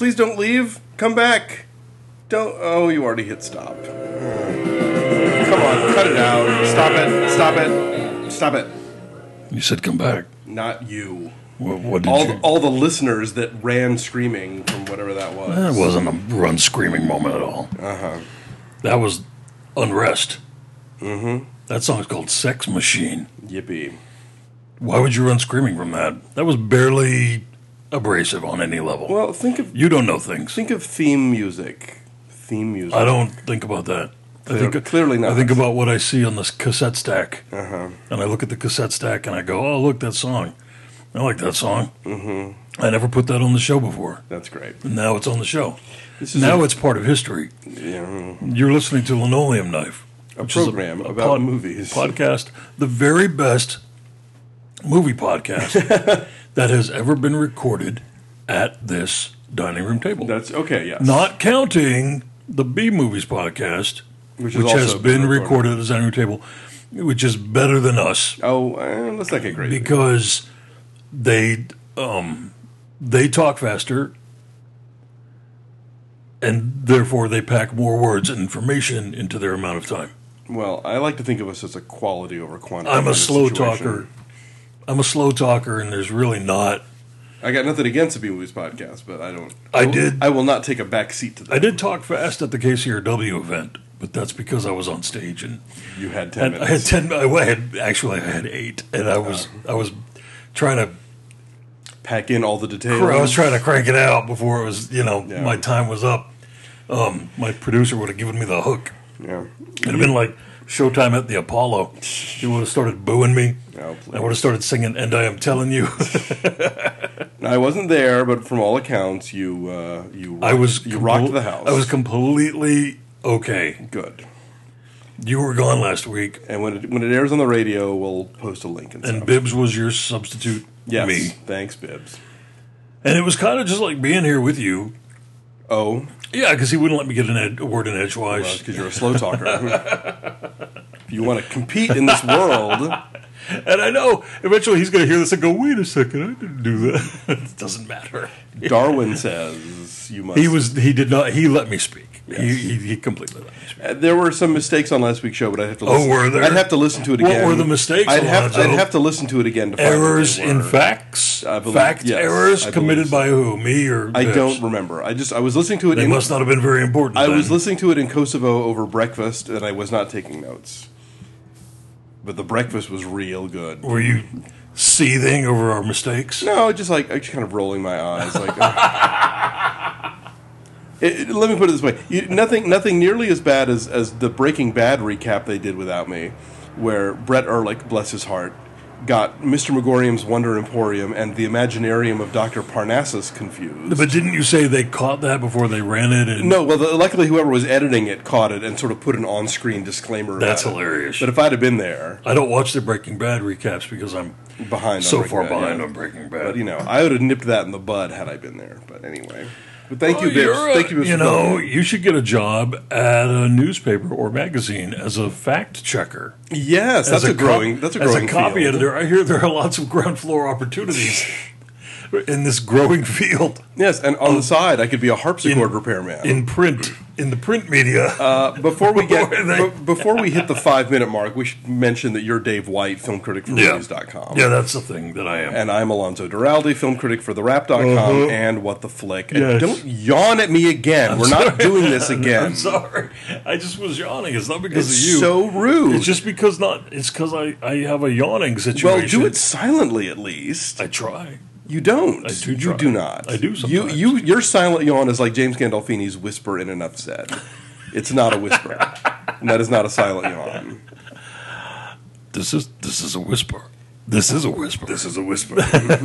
please don't leave. Come back. Don't. Oh, you already hit stop. Come on, cut it out. Stop it. Stop it. Stop it. You said come back. Not you. What did you? All the listeners that ran screaming from whatever that was. That wasn't a run screaming moment at all. That was unrest. Mm-hmm. That song's called Sex Machine. Yippee. Why would you run screaming from that? That was barely abrasive on any level. Well, think of You don't know things. think of theme music. I don't think about that. Clearly not. I think about what I see on this cassette stack. And I look at the cassette stack and I go, oh, look, that song. I like that song. Mm-hmm. I never put that on the show before. That's great. And now it's on the show. Now it's part of history. Yeah. You're listening to Linoleum Knife. A program about movies. Podcast. The very best movie podcast that has ever been recorded at this dining room table. That's okay, yes. Not counting the B Movies podcast, which has has also been recorded at the dining room table, which is better than us. Oh, let's not get crazy. Because they talk faster, and therefore they pack more words and information into their amount of time. Well, I like to think of us as a quality over quantity. I'm a slow talker. And there's really not. I got nothing against the B Movies podcast, but I don't. I will not take a back seat to that. I did talk fast at the KCRW event, but that's because I was on stage and you had 10 minutes. I had 10. I had 8, and I was trying to pack in all the details. I was trying to crank it out before it was, my time was up. My producer would have given me the hook. Yeah, it'd have been like Showtime at the Apollo. He would have started booing me. Oh, I would have started singing "And I Am Telling You." I wasn't there, but from all accounts, you rocked the house. I was completely okay. Good. You were gone last week, and when it airs on the radio, we'll post a link. And Bibbs was your substitute. Yes, me. Thanks, Bibbs. And it was kind of just like being here with you. Oh, yeah, because he wouldn't let me get a word in edgewise. Well, because you're a slow talker. If you want to compete in this world. And I know eventually he's going to hear this and go, wait a second, I didn't do that. It doesn't matter. Darwin says you must. He let me speak. Yes. He completely let me speak. There were some mistakes on last week's show, but I'd have to listen. Oh, were there? I'd have to listen to it again. What were the mistakes? I'd have to listen to it again to find errors in facts? Errors committed by who? Me or I don't remember. I was listening to it. They must not have been very important. I was listening to it in Kosovo over breakfast, and I was not taking notes. But the breakfast was real good. Were you seething over our mistakes? No, just kind of rolling my eyes. Let me put it this way: nothing nearly as bad as the Breaking Bad recap they did without me, where Brett Ehrlich, bless his heart, got Mr. Megorium's Wonder Emporium and the Imaginarium of Dr. Parnassus confused. But didn't you say they caught that before they ran it? No, well, luckily whoever was editing it caught it and sort of put an on-screen disclaimer about That's hilarious. But if I'd have been there... I don't watch the Breaking Bad recaps because I'm behind on Breaking Bad. But, I would have nipped that in the bud had I been there. But anyway... But thank you, Bibbs. Thank you, Bibbs. You should get a job at a newspaper or magazine as a fact checker. Yes, that's a growing as a copy field. Editor. I hear there are lots of ground floor opportunities in this growing field. Yes, and on the side, I could be a harpsichord repairman in print. In the print media. Before we hit the 5-minute mark, we should mention that you're Dave White, film critic for movies.com. Yeah, that's the thing that I am. And I'm Alonzo Duralde, film critic for therap.com and What the Flick. And don't yawn at me again. We're not doing this again. I'm sorry. I just was yawning. It's not because of you. It's so rude. It's just because it's because I have a yawning situation. Well, do it silently at least. I try. You don't. I do. You do not. I do sometimes. Your silent yawn is like James Gandolfini's whisper in Enough Said. It's not a whisper, and that is not a silent yawn. This is a whisper. This is a whisper. This is a whisper.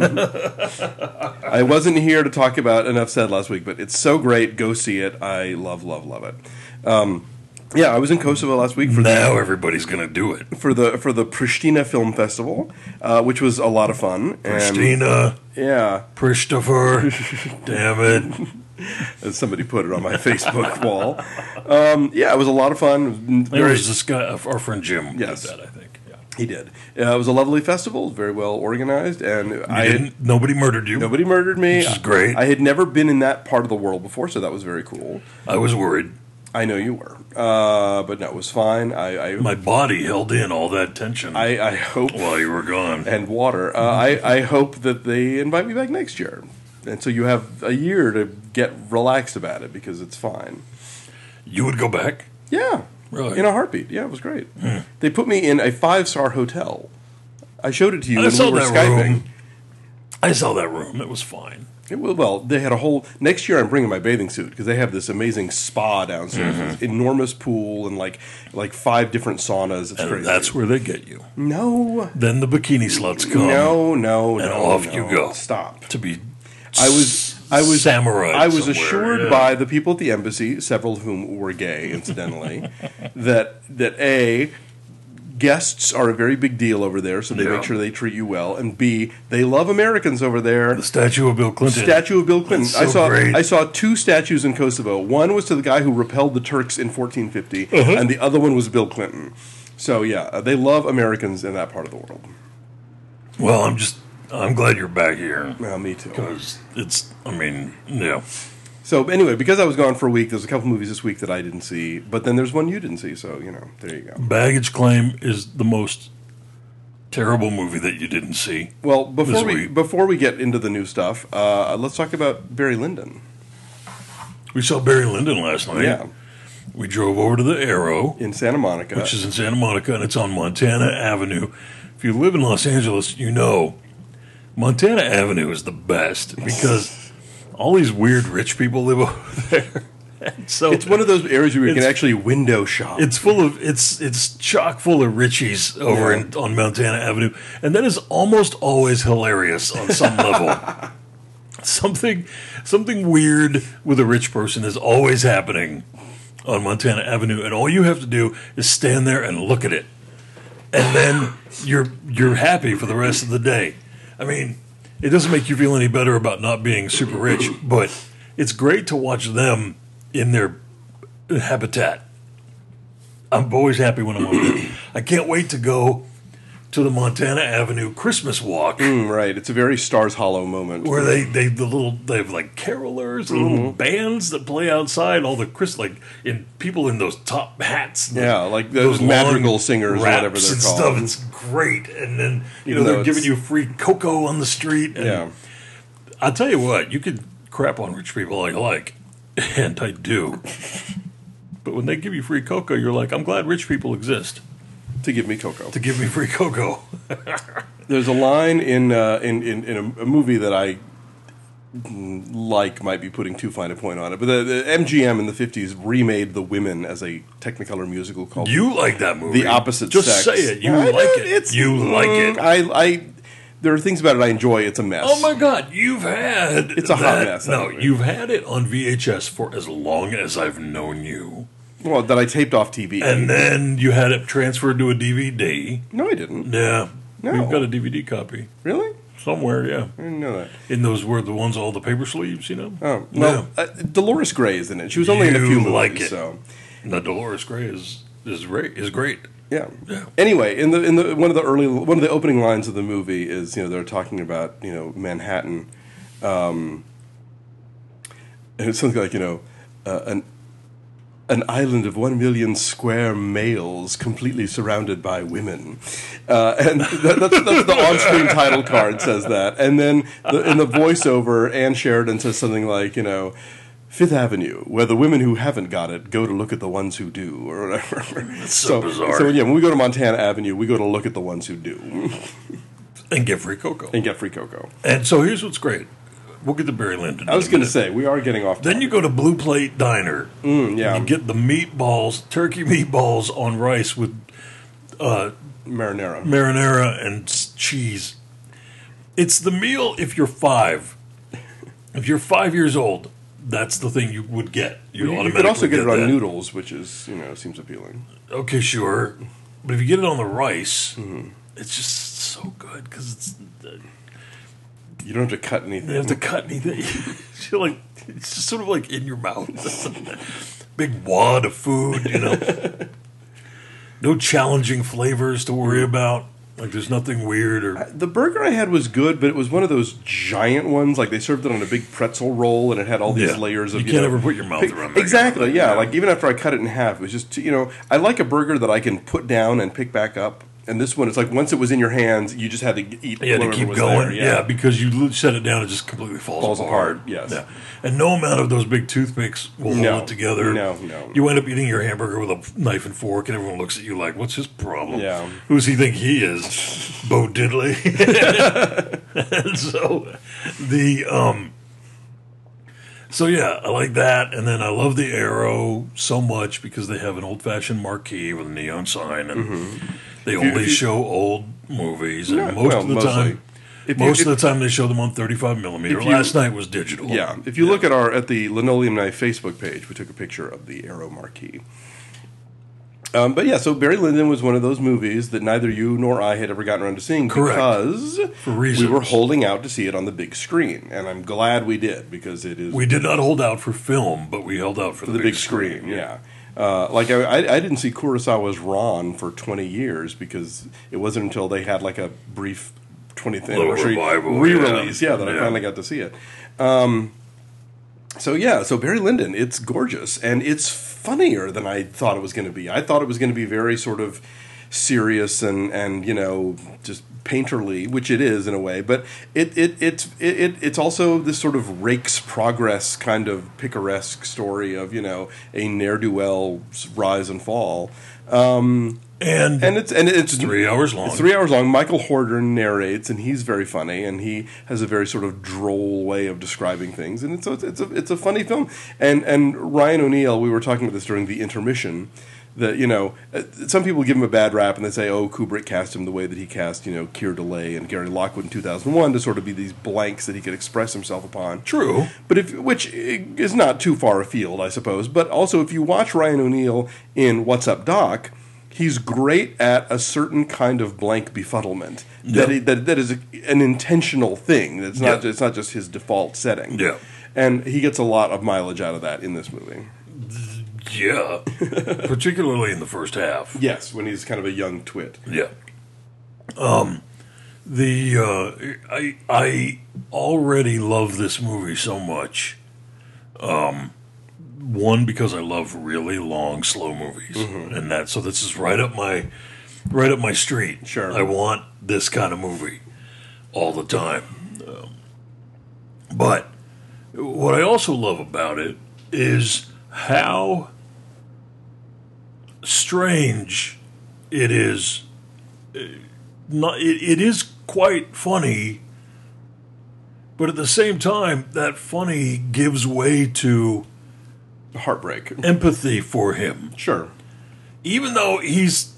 I wasn't here to talk about Enough Said last week, but it's so great. Go see it. I love it. Yeah, I was in Kosovo last week. Everybody's going to do it for the Pristina Film Festival, which was a lot of fun. Pristina, yeah, Christopher, damn it! As somebody put it on my Facebook wall. Yeah, it was a lot of fun. There was this guy, our friend Jim. Yes, did that, I think. He did. It was a lovely festival, very well organized, and Nobody murdered you. nobody murdered me. Which is great. I had never been in that part of the world before, so that was very cool. I was worried. I know you were, but no, it was fine. My body held in all that tension I hope while you were gone. and water. I hope that they invite me back next year, and so you have a year to get relaxed about it because it's fine. You would go back? Yeah, Really? in a heartbeat. Yeah, it was great. They put me in a 5-star hotel. I showed it to you I when saw we were that Skyping. room. I saw that room. It was fine. Well, they had a whole. Next year, I'm bringing my bathing suit because they have this amazing spa downstairs, this enormous pool, and like 5 different saunas. It's And crazy. that's where they get you. No, Then the bikini sluts come. no, And off you go. Stop. To be I was samurai. I was somewhere, assured yeah. by the people at the embassy, several of whom were gay, incidentally, that A, guests are a very big deal over there, so they Yeah. make sure they treat you well, and B, they love Americans over there. The statue of Bill Clinton. Statue of Bill Clinton. That's so great. I saw 2 statues in Kosovo. One was to the guy who repelled the Turks in 1450, and the other one was Bill Clinton. So yeah, they love Americans in that part of the world. Well, I'm glad you're back here. Well, me too. Because yeah. So anyway, because I was gone for a week, there's a couple movies this week that I didn't see, but then there's one you didn't see. So there you go. Baggage Claim is the most terrible movie that you didn't see. Well, This week. before we get into the new stuff, let's talk about Barry Lyndon. We saw Barry Lyndon last night. Yeah, We drove over to the Arrow, in Santa Monica. which is in Santa Monica, and it's on Montana Avenue. If you live in Los Angeles, you know Montana Avenue is the best because all these weird rich people live over there. And so it's one of those areas where you can It's- actually window shop. it's full of it's chock full of Richies over on Montana Avenue, and that is almost always hilarious on some level. Something weird with a rich person is always happening on Montana Avenue, and all you have to do is stand there and look at it, and then you're happy for the rest of the day. I mean, it doesn't make you feel any better about not being super rich, but it's great to watch them in their habitat. I'm always happy when I'm over there. I can't wait to go to the Montana Avenue Christmas walk Right, it's a very Stars Hollow moment. where they have like carolers, and little bands that play outside. All the people in those top hats. and Yeah, like those long madrigal singers or whatever raps they're and called. stuff. It's great, and then Even though they're giving it's- you free cocoa on the street. And Yeah. I'll tell you what, you could crap on rich people all you like, and I do. But when they give you free cocoa, you're like, I'm glad rich people exist To give me cocoa. to give me free cocoa. There's a line in a movie that I might be putting too fine a point on it, but the MGM in the 50s remade The Women as a Technicolor musical called You like that movie? The Opposite Just Sex. say it. You I like know, it. You like it. I there are things about it I enjoy. It's a mess. Oh my God! You've had It's a hot mess, No, anyway. you've had it on VHS for as long as I've known you, Well, that I taped off TV. and then you had it transferred to a DVD. No, I didn't. Yeah, No. we've got a DVD copy Really? somewhere. Yeah, I didn't know that. in those were the ones all the paper sleeves. You know. Oh, well, Dolores Gray is in it. She was only in a You few movies, like it. so Now Dolores Gray is great. yeah. Yeah. Anyway, in the one of the opening lines of the movie is they're talking about Manhattan, and it's something like an island of 1 million square males completely surrounded by women, and that's the on-screen title card says that, and then in the voiceover, Ann Sheridan says something like Fifth Avenue, where the women who haven't got it go to look at the ones who do, or whatever. That's so bizarre. So yeah, when we go to Montana Avenue, we go to look at the ones who do And get free cocoa. and get free cocoa. And so here's what's great. We'll get to Barry Lyndon. I was going to say we are getting off. Then you go to Blue Plate Diner. yeah, You get the meatballs, turkey meatballs on rice with marinara. marinara and cheese. It's the meal if you're 5. If you're 5 years old, that's the thing you would get. You could also get it on that. noodles, which is seems appealing. Okay, sure. But if you get it on the rice, it's just so good because it's. You don't have to cut anything. You have to cut anything. It's just sort of like in your mouth. Big wad of food, No challenging flavors to worry about. Like there's nothing weird or The burger I had was good, but it was one of those giant ones. Like they served it on a big pretzel roll, and it had all these layers of. You can't ever put your mouth around that. Exactly, yeah. Like even after I cut it in half, it was just I like a burger that I can put down and pick back up. And this one, it's like once it was in your hands, you just had to eat. You had to whatever keep was going, there, yeah, because you set it down, it just completely falls apart. Yes, yeah. And no amount of those big toothpicks will hold it together. No. You end up eating your hamburger with a knife and fork, and everyone looks at you like, "What's his problem? Yeah. Who does he think he is, Bo Diddley?" And so yeah, I like that, and then I love the Arrow so much because they have an old-fashioned marquee with a neon sign, and they only show old movies, and most of the time they show them on 35 millimeter. Last night was digital. Yeah, if you look at the Linoleum Knife Facebook page, we took a picture of the Arrow marquee. But yeah, so Barry Lyndon was one of those movies that neither you nor I had ever gotten around to seeing because we were holding out to see it on the big screen, and I'm glad we did because it is. We did not hold out for film, but we held out for the big screen. Yeah. Like I didn't see Kurosawa's Ron for 20 years because it wasn't until they had like a brief 20th anniversary re-release, that I finally got to see it. So Barry Lyndon, it's gorgeous, and it's funnier than I thought it was going to be. I thought it was going to be very sort of serious and just painterly, which it is in a way, but it's also this sort of rake's progress kind of picaresque story of a ne'er-do-well's rise and fall. And it's 3 hours long. It's 3 hours long. Michael Hordern narrates, and he's very funny, and he has a very sort of droll way of describing things, and it's a funny film. And Ryan O'Neal, we were talking about this during the intermission, that some people give him a bad rap, and they say, oh, Kubrick cast him the way that he cast Keir Dullea and Gary Lockwood in 2001 to sort of be these blanks that he could express himself upon. True, but which is not too far afield, I suppose. But also, if you watch Ryan O'Neal in What's Up, Doc, he's great at a certain kind of blank befuddlement that is an intentional thing. It's not just his default setting. Yeah, and he gets a lot of mileage out of that in this movie. Yeah, particularly in the first half. Yes, when he's kind of a young twit. Yeah. I already love this movie so much. One, because I love really long, slow movies, and so this is right up my street. Sure, I want this kind of movie all the time. But what I also love about it is how strange it is. It is quite funny, but at the same time, that funny gives way to heartbreak, empathy for him. Sure, even though he's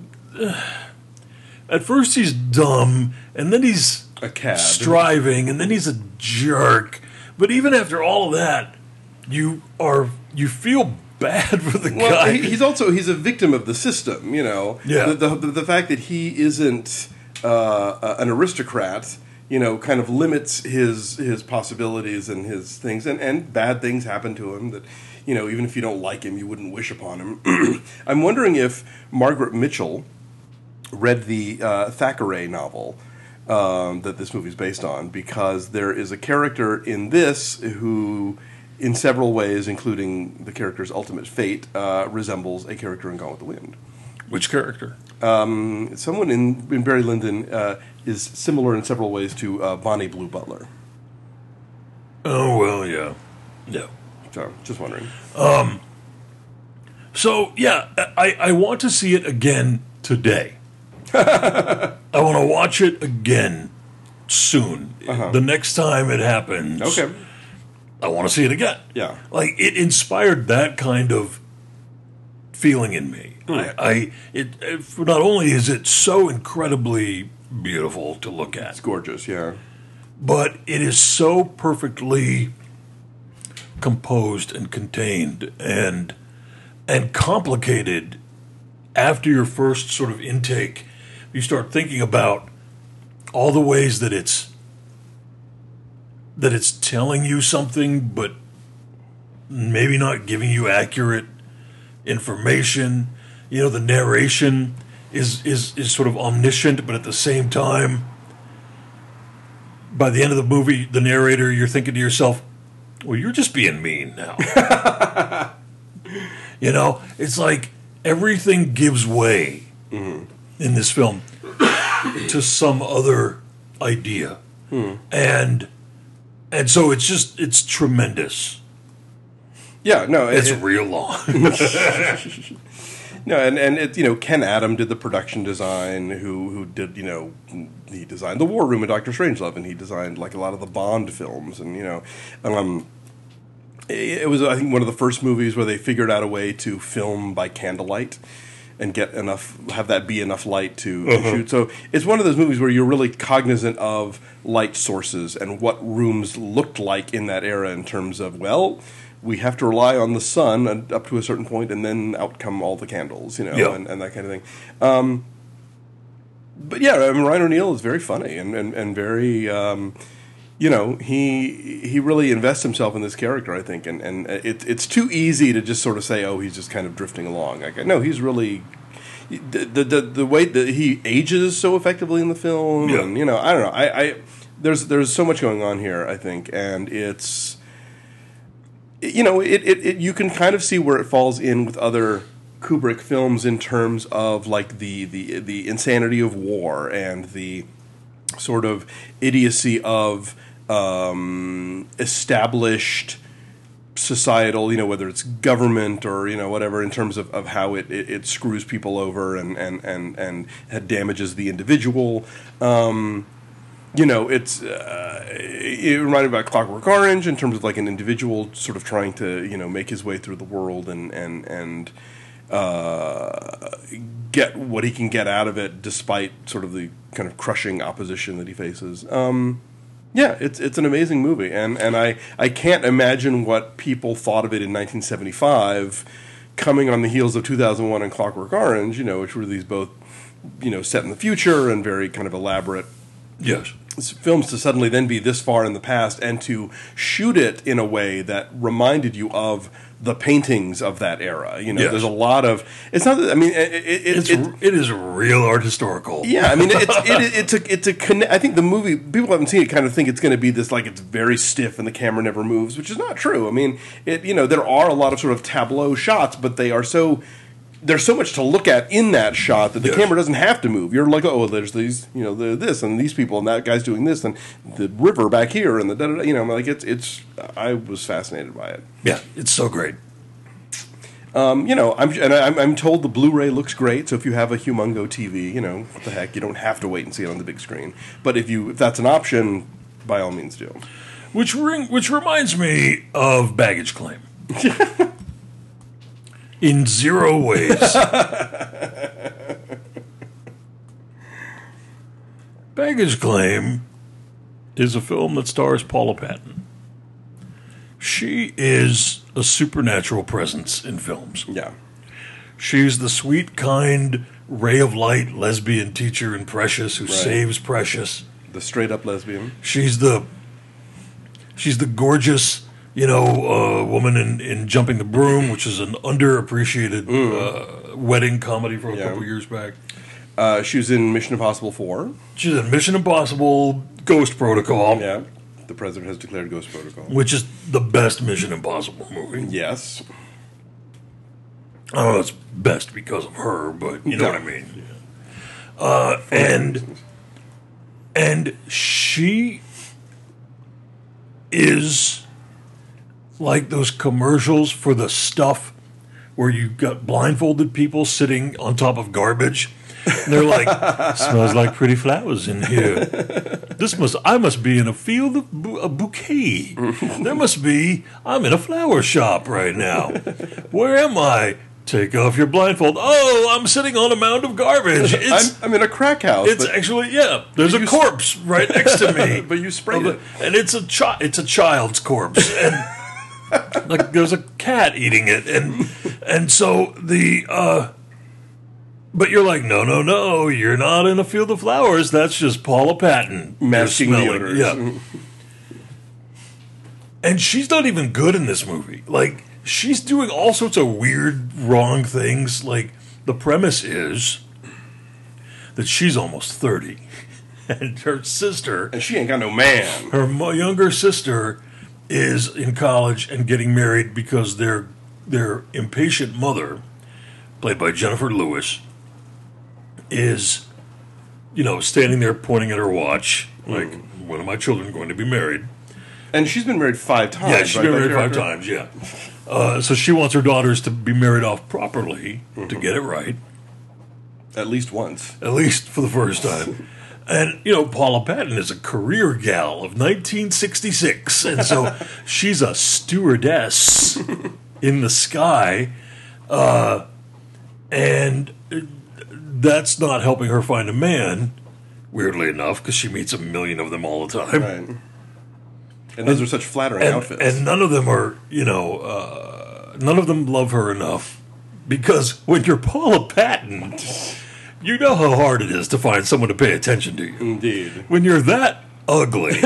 at first he's dumb, and then he's a cad, striving, and then he's a jerk. But even after all of that, you feel bad for the guy. He's a victim of the system, Yeah. The fact that he isn't an aristocrat, kind of limits his possibilities and his things, and bad things happen to him that, even if you don't like him, you wouldn't wish upon him. I'm wondering if Margaret Mitchell read the Thackeray novel that this movie is based on, because there is a character in this who, in several ways, including the character's ultimate fate, resembles a character in Gone with the Wind. Which character? Someone in Barry Lyndon is similar in several ways to Bonnie Blue Butler. Oh, well, yeah. Yeah. So, just wondering. So, yeah, I want to see it again today. I want to watch it again soon. The next time it happens. Okay. I want to see it again. Yeah. Like, it inspired that kind of feeling in me. Not only is it so incredibly beautiful to look at. It's gorgeous, yeah. But it is so perfectly composed and contained and complicated. After your first sort of intake, you start thinking about all the ways that it's telling you something, but maybe not giving you accurate information. the narration is sort of omniscient, but at the same time, by the end of the movie, the narrator, you're thinking to yourself, well, you're just being mean now. It's like everything gives way in this film to some other idea. And so it's tremendous. Yeah, no, it's real long. No, and it, Ken Adam did the production design, who did, he designed The War Room and Doctor Strangelove, and he designed like a lot of the Bond films, and it was, I think, one of the first movies where they figured out a way to film by candlelight and have that be enough light to shoot. So it's one of those movies where you're really cognizant of light sources and what rooms looked like in that era in terms of, well, we have to rely on the sun up to a certain point, and then out come all the candles, and that kind of thing. But yeah, I mean, Ryan O'Neal is very funny and very, he really invests himself in this character, I think, and it's too easy to just sort of say, oh, he's just kind of drifting along. No, he's really the way that he ages so effectively in the film, and I don't know, there's so much going on here, I think, and it's. You can kind of see where it falls in with other Kubrick films in terms of like the insanity of war and the sort of idiocy of established societal, whether it's government or whatever, in terms of how it screws people over and damages the individual. It reminded me about Clockwork Orange in terms of like an individual sort of trying to make his way through the world and get what he can get out of it despite sort of the kind of crushing opposition that he faces. It's an amazing movie, and I can't imagine what people thought of it in 1975, coming on the heels of 2001 and Clockwork Orange, which were these both set in the future and very kind of elaborate. Yes. Films, to suddenly then be this far in the past and to shoot it in a way that reminded you of the paintings of that era. There's a lot of. It's not. I mean, it is real art historical. Yeah, I mean, it's a. I think the movie, people who haven't seen it kind of think it's going to be this, like, it's very stiff and the camera never moves, which is not true. I mean, there are a lot of sort of tableau shots, but they are so. There's so much to look at in that shot that the camera doesn't have to move. You're like, oh, there's these, this and these people and that guy's doing this and the river back here and the da-da-da, like it's. I was fascinated by it. Yeah, it's so great. I'm told the Blu-ray looks great. So if you have a Humongo TV, what the heck, you don't have to wait and see it on the big screen. But if that's an option, by all means do. Which reminds me of Baggage Claim. In zero ways. Baggage Claim is a film that stars Paula Patton. She is a supernatural presence in films. Yeah. She's the sweet, kind, ray of light lesbian teacher in Precious who saves Precious. The straight-up lesbian. She's the gorgeous... woman in Jumping the Broom, which is an underappreciated wedding comedy from a couple years back. She was in Mission Impossible 4. She's in Mission Impossible Ghost Protocol. Yeah. The President has declared Ghost Protocol. Which is the best Mission Impossible movie. Yes. I don't know if it's best because of her, but you know what I mean. Yeah. And she is... like those commercials for the Stuff where you got blindfolded people sitting on top of garbage. And they're like, smells like pretty flowers in here. I must be in a field of a bouquet. I'm in a flower shop right now. Where am I? Take off your blindfold. Oh, I'm sitting on a mound of garbage. I'm in a crack house. It's actually, there's a corpse right next to me. But you sprayed it. And it's a child's corpse. And like there's a cat eating it, and so but you're like, no, you're not in a field of flowers. That's just Paula Patton masking the odors. Yeah, and she's not even good in this movie. Like she's doing all sorts of weird, wrong things. Like the premise is that she's almost 30, and her sister, And she ain't got no man. her younger sister, is in college and getting married because their impatient mother, played by Jennifer Lewis, is, standing there pointing at her watch, like, when are my children going to be married? And she's been married 5 times. Yeah, she's right, been that married 5 character? times, yeah. So she wants her daughters to be married off properly, to get it right, At least once. at least for the first time. And, Paula Patton is a career gal of 1966, and so she's a stewardess in the sky, and that's not helping her find a man, weirdly enough, because she meets a million of them all the time. Right. And those are such flattering outfits. And none of them are, none of them love her enough, because when you're Paula Patton, you know how hard it is to find someone to pay attention to you. Indeed. When you're that ugly,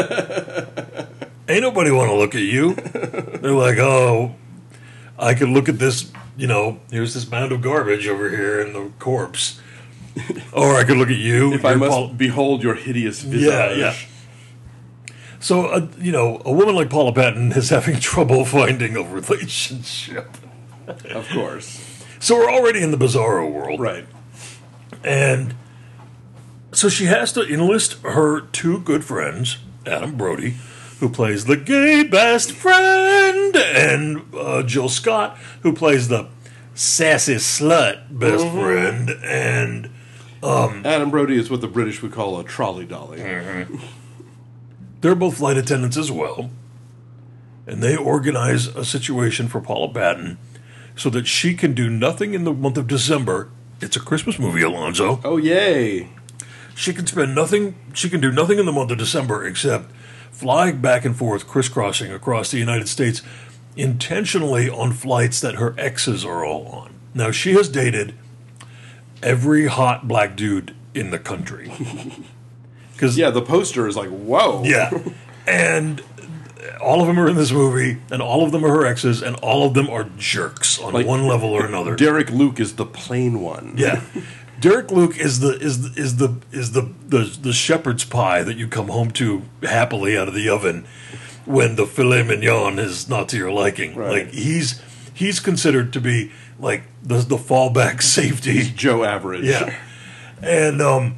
ain't nobody want to look at you. They're like, oh, I could look at this, here's this mound of garbage over here and the corpse. Or I could look at you. If I must behold your hideous visage. Yeah. So, a woman like Paula Patton is having trouble finding a relationship. Of course. So we're already in the bizarro world. Right. And so she has to enlist her 2 good friends, Adam Brody, who plays the gay best friend, and Jill Scott, who plays the sassy slut best friend, and Adam Brody is what the British would call a trolley dolly. they're both flight attendants as well. And they organize a situation for Paula Patton so that she can do nothing in the month of December. It's a Christmas movie, Alonzo. Oh, yay. She can do nothing in the month of December except fly back and forth, crisscrossing across the United States, intentionally on flights that her exes are all on. Now, she has dated every hot black dude in the country. Yeah, the poster is like, whoa. Yeah. And all of them are in this movie, and all of them are her exes, and all of them are jerks on one level or another. Derek Luke is the plain one. Yeah. Derek Luke is the shepherd's pie that you come home to happily out of the oven when the filet mignon is not to your liking. Right. Like he's considered to be like the fallback safety. He's Joe Average. Yeah. And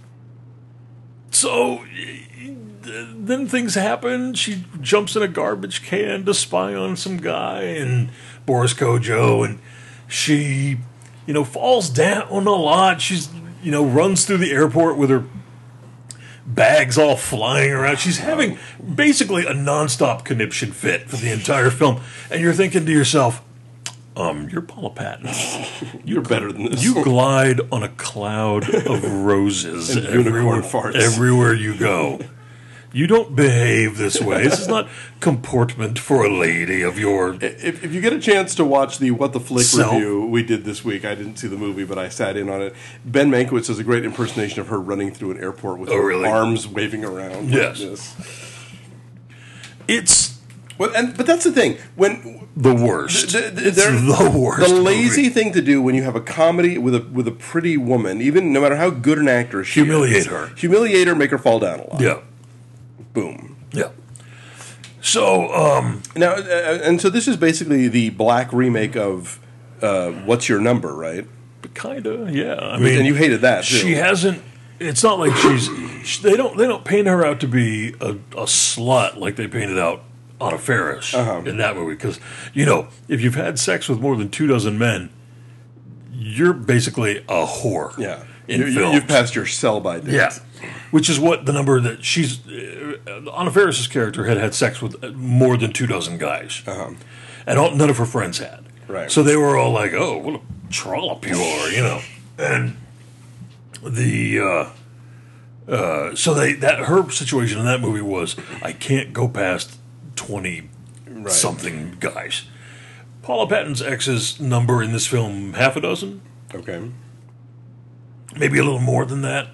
so then things happen. She jumps in a garbage can to spy on some guy and Boris Kojo, and she falls down a lot. She's, runs through the airport with her bags all flying around. She's having basically a nonstop conniption fit for the entire film. And you're thinking to yourself, you're Paula Patton. You're better than this. You glide on a cloud of roses And unicorn farts. everywhere you go. You don't behave this way. This is not comportment for a lady of your... If you get a chance to watch the What the Flick Self. review we did this week, I didn't see the movie, but I sat in on it. Ben Mankiewicz does a great impersonation of her running through an airport with her really? arms waving around. Yes. Like this. It's But that's the thing. When the worst. It's they're- the worst. the lazy movie. thing to do when you have a comedy with a pretty woman, even no matter how good an actor she Humiliate is, her. humiliate her, make her fall down a lot. Yeah. Boom. Yeah. So, Now, and so this is basically the black remake of What's Your Number, right? kinda, yeah. I mean, And you hated that too. she hasn't. It's not like they don't paint her out to be a slut like they painted out Anna Faris in that movie. Because if you've had sex with more than 24 men, you're basically a whore. Yeah. in You- films. You've passed your sell-by date. Yeah, which is what the number that she's Anna Faris's character had sex with more than 24 guys, and none of her friends had. Right. So they were all like, "Oh, what a trollop you are," And the so her situation in that movie was, I can't go past 20 something guys. Paula Patton's ex's number in this film, half a dozen, Okay. maybe a little more than that.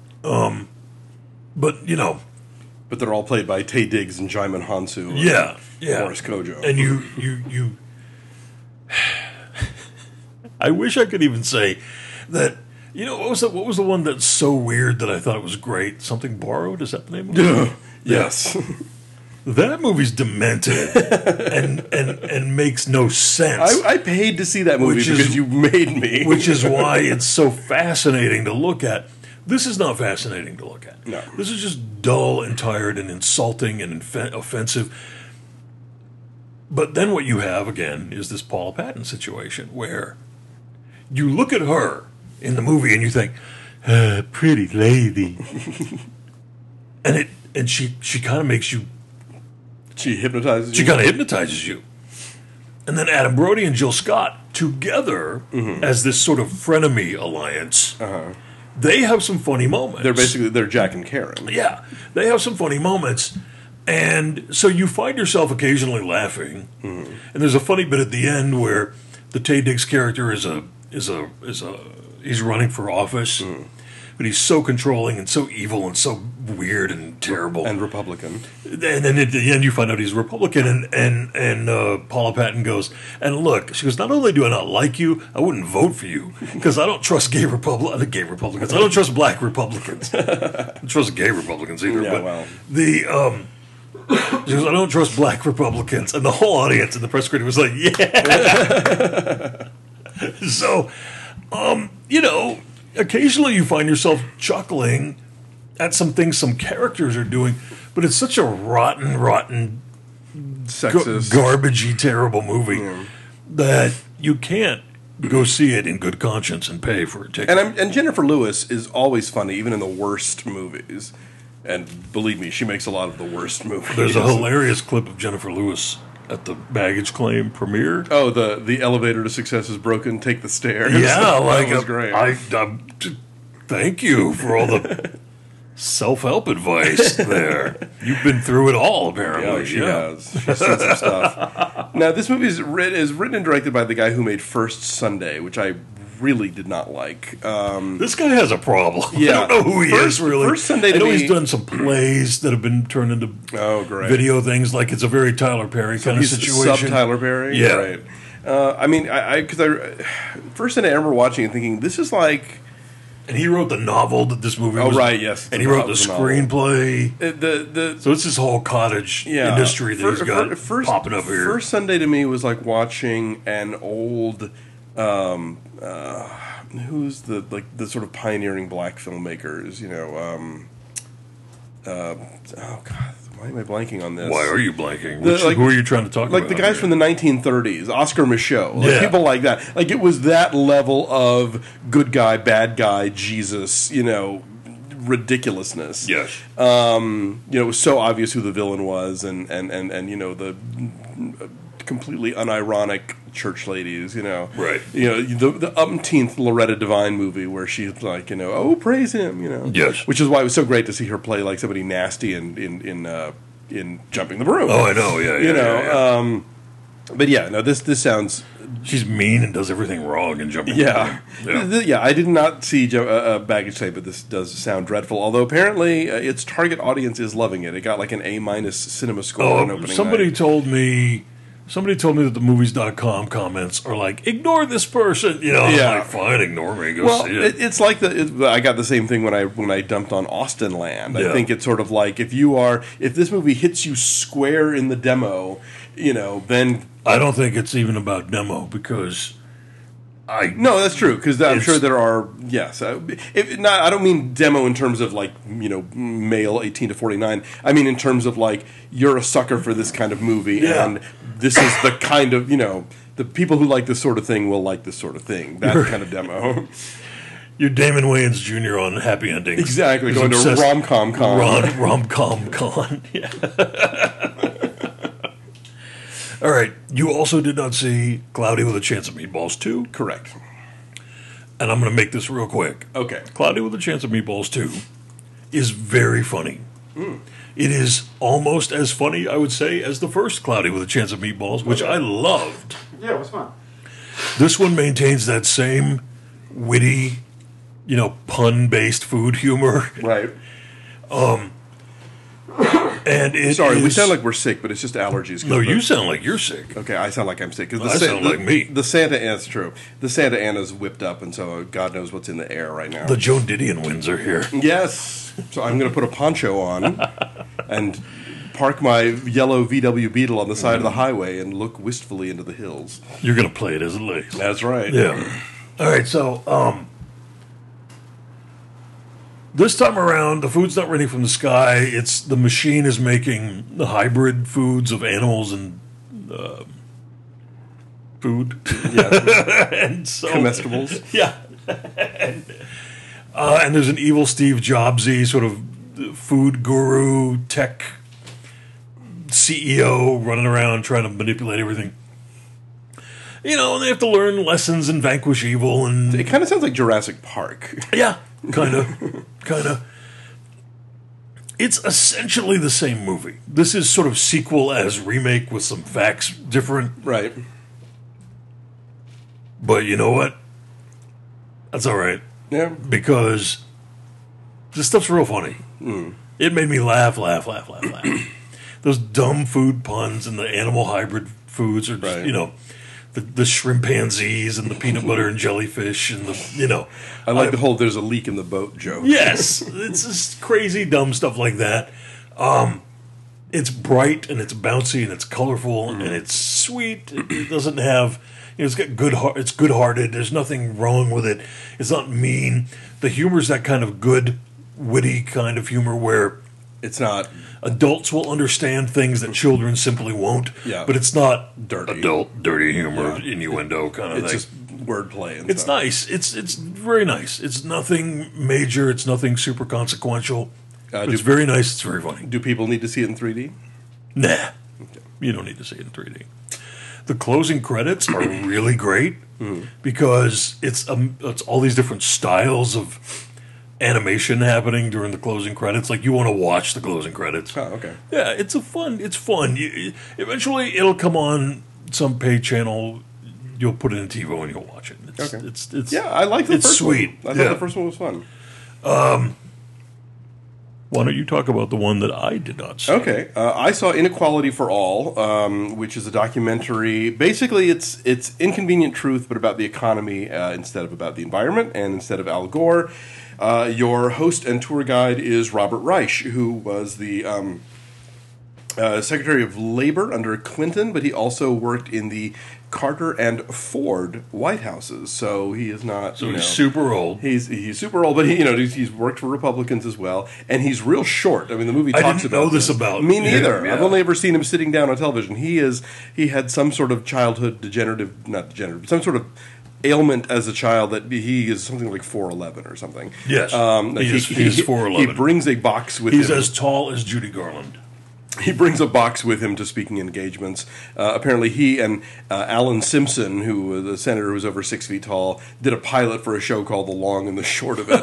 But But they're all played by Taye Diggs and Jaimin Hansu. and yeah. Boris Kojo. And you I wish I could even say that. You know, what was the one that's so weird that I thought it was great? Something Borrowed? Is that the name of it? Yes. That movie's demented and makes no sense. I paid to see that movie because you made me. Which is why it's so fascinating to look at. This is not fascinating to look at. No. This is just dull and tired and insulting and offensive. But then what you have, again, is this Paula Patton situation where you look at her in the movie and you think, pretty lady. and she kind of makes you... She hypnotizes you? She kind of hypnotizes you. And then Adam Brody and Jill Scott together as this sort of frenemy alliance, they have some funny moments. They're Jack and Karen. Yeah, they have some funny moments. And so you find yourself occasionally laughing. And there's a funny bit at the end where the Taye Diggs character he's running for office, but he's so controlling and so evil and so weird and terrible and Republican. And then at the end, you find out he's Republican, and Paula Patton goes, and look, she goes, not only do I not like you, I wouldn't vote for you because I don't trust gay Republicans. I don't trust black Republicans. I don't trust gay Republicans either. Yeah, but well. She goes, I don't trust black Republicans, and the whole audience and the press critic was like, yeah. So, you know, occasionally you find yourself chuckling at some things some characters are doing, but it's such a rotten, sexist, garbagey, terrible movie that you can't go see it in good conscience and pay for a ticket. And Jennifer Lewis is always funny, even in the worst movies. And believe me, she makes a lot of the worst movies. There's a hilarious clip of Jennifer Lewis at the baggage claim premiere. Oh, the elevator to success is broken. Take the stairs. Yeah, like that was great. Thank you for all the self-help advice there. You've been through it all, apparently. Yeah, she has. She's seen some stuff. Now, this movie is written and directed by the guy who made First Sunday, which I really did not like. This guy has a problem. Yeah. I don't know who he is, really. First Sunday to I know me, he's done some plays that have been turned into video things. Like it's a very Tyler Perry kind of situation. Sub-Tyler Perry? Yeah. Right. I mean, First Sunday I remember watching and thinking, this is like... And he wrote the novel that this movie was. Oh, right, yes. And he wrote the screenplay. So it's this whole cottage industry that he's got popping up here. First Sunday to me was like watching an old... who's the sort of pioneering black filmmakers, you know, oh God, why am I blanking on this? Why are you blanking? Who are you trying to talk about? Like the guys from the 1930s, Oscar Micheaux, people like that. Like it was that level of good guy, bad guy, Jesus, you know, ridiculousness. Yes. You know, it was so obvious who the villain was, and you know, the completely unironic church ladies, you know. Right. You know, the umpteenth Loretta Devine movie where she's like, you know, oh, praise him, you know. Yes. Which is why it was so great to see her play like somebody nasty in Jumping the Broom. Oh, I know, yeah, you know. But yeah, no, this sounds... She's mean and does everything wrong in Jumping the Broom. Yeah, I did not see Baggage Tape, but this does sound dreadful. Although apparently its target audience is loving it. It got like an A- cinema score on opening somebody night. told me that the movies.com comments are like, ignore this person. You know, I'm like, fine, ignore me. Go see it. It's like I got the same thing when I dumped on Austin Land. I think it's sort of like if this movie hits you square in the demo, you know, then I don't think it's even about demo because no, that's true because I'm sure there are. Yes, I don't mean demo in terms of like, you know, male 18 to 49. I mean in terms of like you're a sucker for this kind of movie and this is the kind of, you know, the people who like this sort of thing will like this sort of thing. That kind of demo. You're Damon Wayans Jr. on Happy Endings. Exactly, going to rom-com con. Rom-com con. Yeah. All right. You also did not see Cloudy with a Chance of Meatballs 2? Correct. And I'm going to make this real quick. Okay. Cloudy with a Chance of Meatballs 2 is very funny. It is almost as funny, I would say, as the first Cloudy with a Chance of Meatballs, which I loved. Yeah, it was fun. This one maintains that same witty, you know, pun-based food humor. Right. And it Sorry, we is- sound like we're sick, but it's just allergies. No, you sound like you're sick. Okay, I sound like I'm sick. 'Cause I sound like me. The Santa Ana's true. The Santa Ana's whipped up, and so God knows what's in the air right now. The Joan Didion winds are here. Yes. So I'm going to put a poncho on and park my yellow VW Beetle on the side of the highway and look wistfully into the hills. You're going to play it as it lays. That's right. Yeah. All right, so this time around, the food's not raining from the sky. It's the machine is making the hybrid foods of animals and food. Yeah. And so, Comestibles. yeah. And there's an evil Steve Jobsy sort of food guru, tech CEO running around trying to manipulate everything. You know, and they have to learn lessons and vanquish evil. And It kind of sounds like Jurassic Park. yeah, kind of. It's essentially the same movie. This is sort of sequel as remake with some facts different. Right. But you know what? That's all right. Yeah. Because this stuff's real funny. It made me laugh. Those dumb food puns and the animal hybrid foods are just, Right. you know, the shrimpanzees and the peanut butter and jellyfish and the, you know. I like the whole "there's a leak in the boat" joke. Yes, it's just crazy, dumb stuff like that. It's bright and it's bouncy and it's colorful and it's sweet. It doesn't have, you know, it's got it's good-hearted. There's nothing wrong with it. It's not mean. The humor's that kind of good, witty kind of humor where It's not adults will understand things that children simply won't. Yeah. But it's not Dirty. adult, dirty humor, Yeah. innuendo kind of it's thing. just wordplay and It's stuff. nice. It's very nice. It's nothing major. It's nothing super consequential. But it's very nice. It's very funny. Do people need to see it in 3D? Nah, you don't need to see it in 3D. The closing credits are really great because it's all these different styles of animation happening during the closing credits. Like you want to watch the closing credits. Oh, okay. Yeah, it's fun. Eventually, it'll come on some pay channel. You'll put it in TiVo and you'll watch it. Okay. It's Yeah, I like the it's first sweet. one. I thought Yeah. the first one was fun. Why don't you talk about the one that I did not see? Okay, I saw Inequality for All, which is a documentary. Basically, it's Inconvenient Truth, but about the economy instead of about the environment, and instead of Al Gore. Your host and tour guide is Robert Reich, who was the Secretary of Labor under Clinton, but he also worked in the Carter and Ford White Houses. So he is not. So he's super old. He's super old, but he's worked for Republicans as well, and he's real short. I mean, the movie I talks didn't about know this about me neither. him, yeah. I've only ever seen him sitting down on television. He had some sort of childhood some sort of ailment as a child that he is something like 4'11" or something. Yes, he is 4'11". He brings a box with He's him. as tall as Judy Garland. He brings a box with him to speaking engagements. Apparently, he and Alan Simpson, who the senator who was over 6 feet tall, did a pilot for a show called The Long and the Short of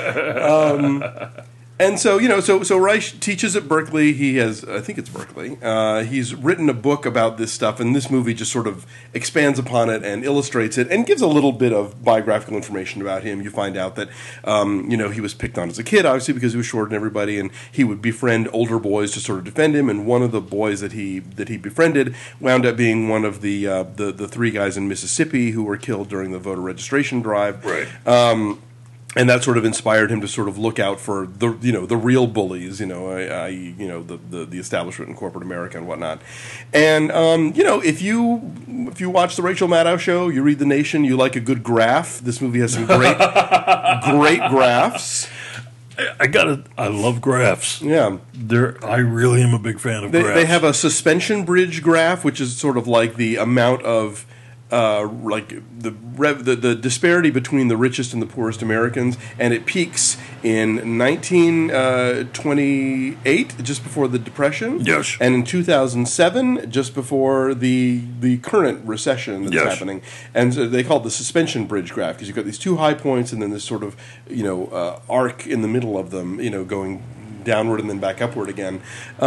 It. And so, so Reich teaches at Berkeley. He has, I think it's Berkeley. He's written a book about this stuff, and this movie just sort of expands upon it and illustrates it and gives a little bit of biographical information about him. You find out that, he was picked on as a kid, obviously, because he was shorter than everybody, and he would befriend older boys to sort of defend him. And one of the boys that he befriended wound up being one of the three guys in Mississippi who were killed during the voter registration drive. Right. And that sort of inspired him to sort of look out for the real bullies, the establishment in corporate America and whatnot. And if you watch the Rachel Maddow show, you read The Nation, you like a good graph. This movie has some great great graphs. I love graphs. Yeah. I really am a big fan of graphs. They have a suspension bridge graph, which is sort of like the amount of like the disparity between the richest and the poorest Americans, and it peaks in 1928, just before the Depression. Yes. And in 2007, just before the current recession that's Yes. happening. And so they call it the suspension bridge graph, because you've got these two high points and then this sort of arc in the middle of them, going downward and then back upward again.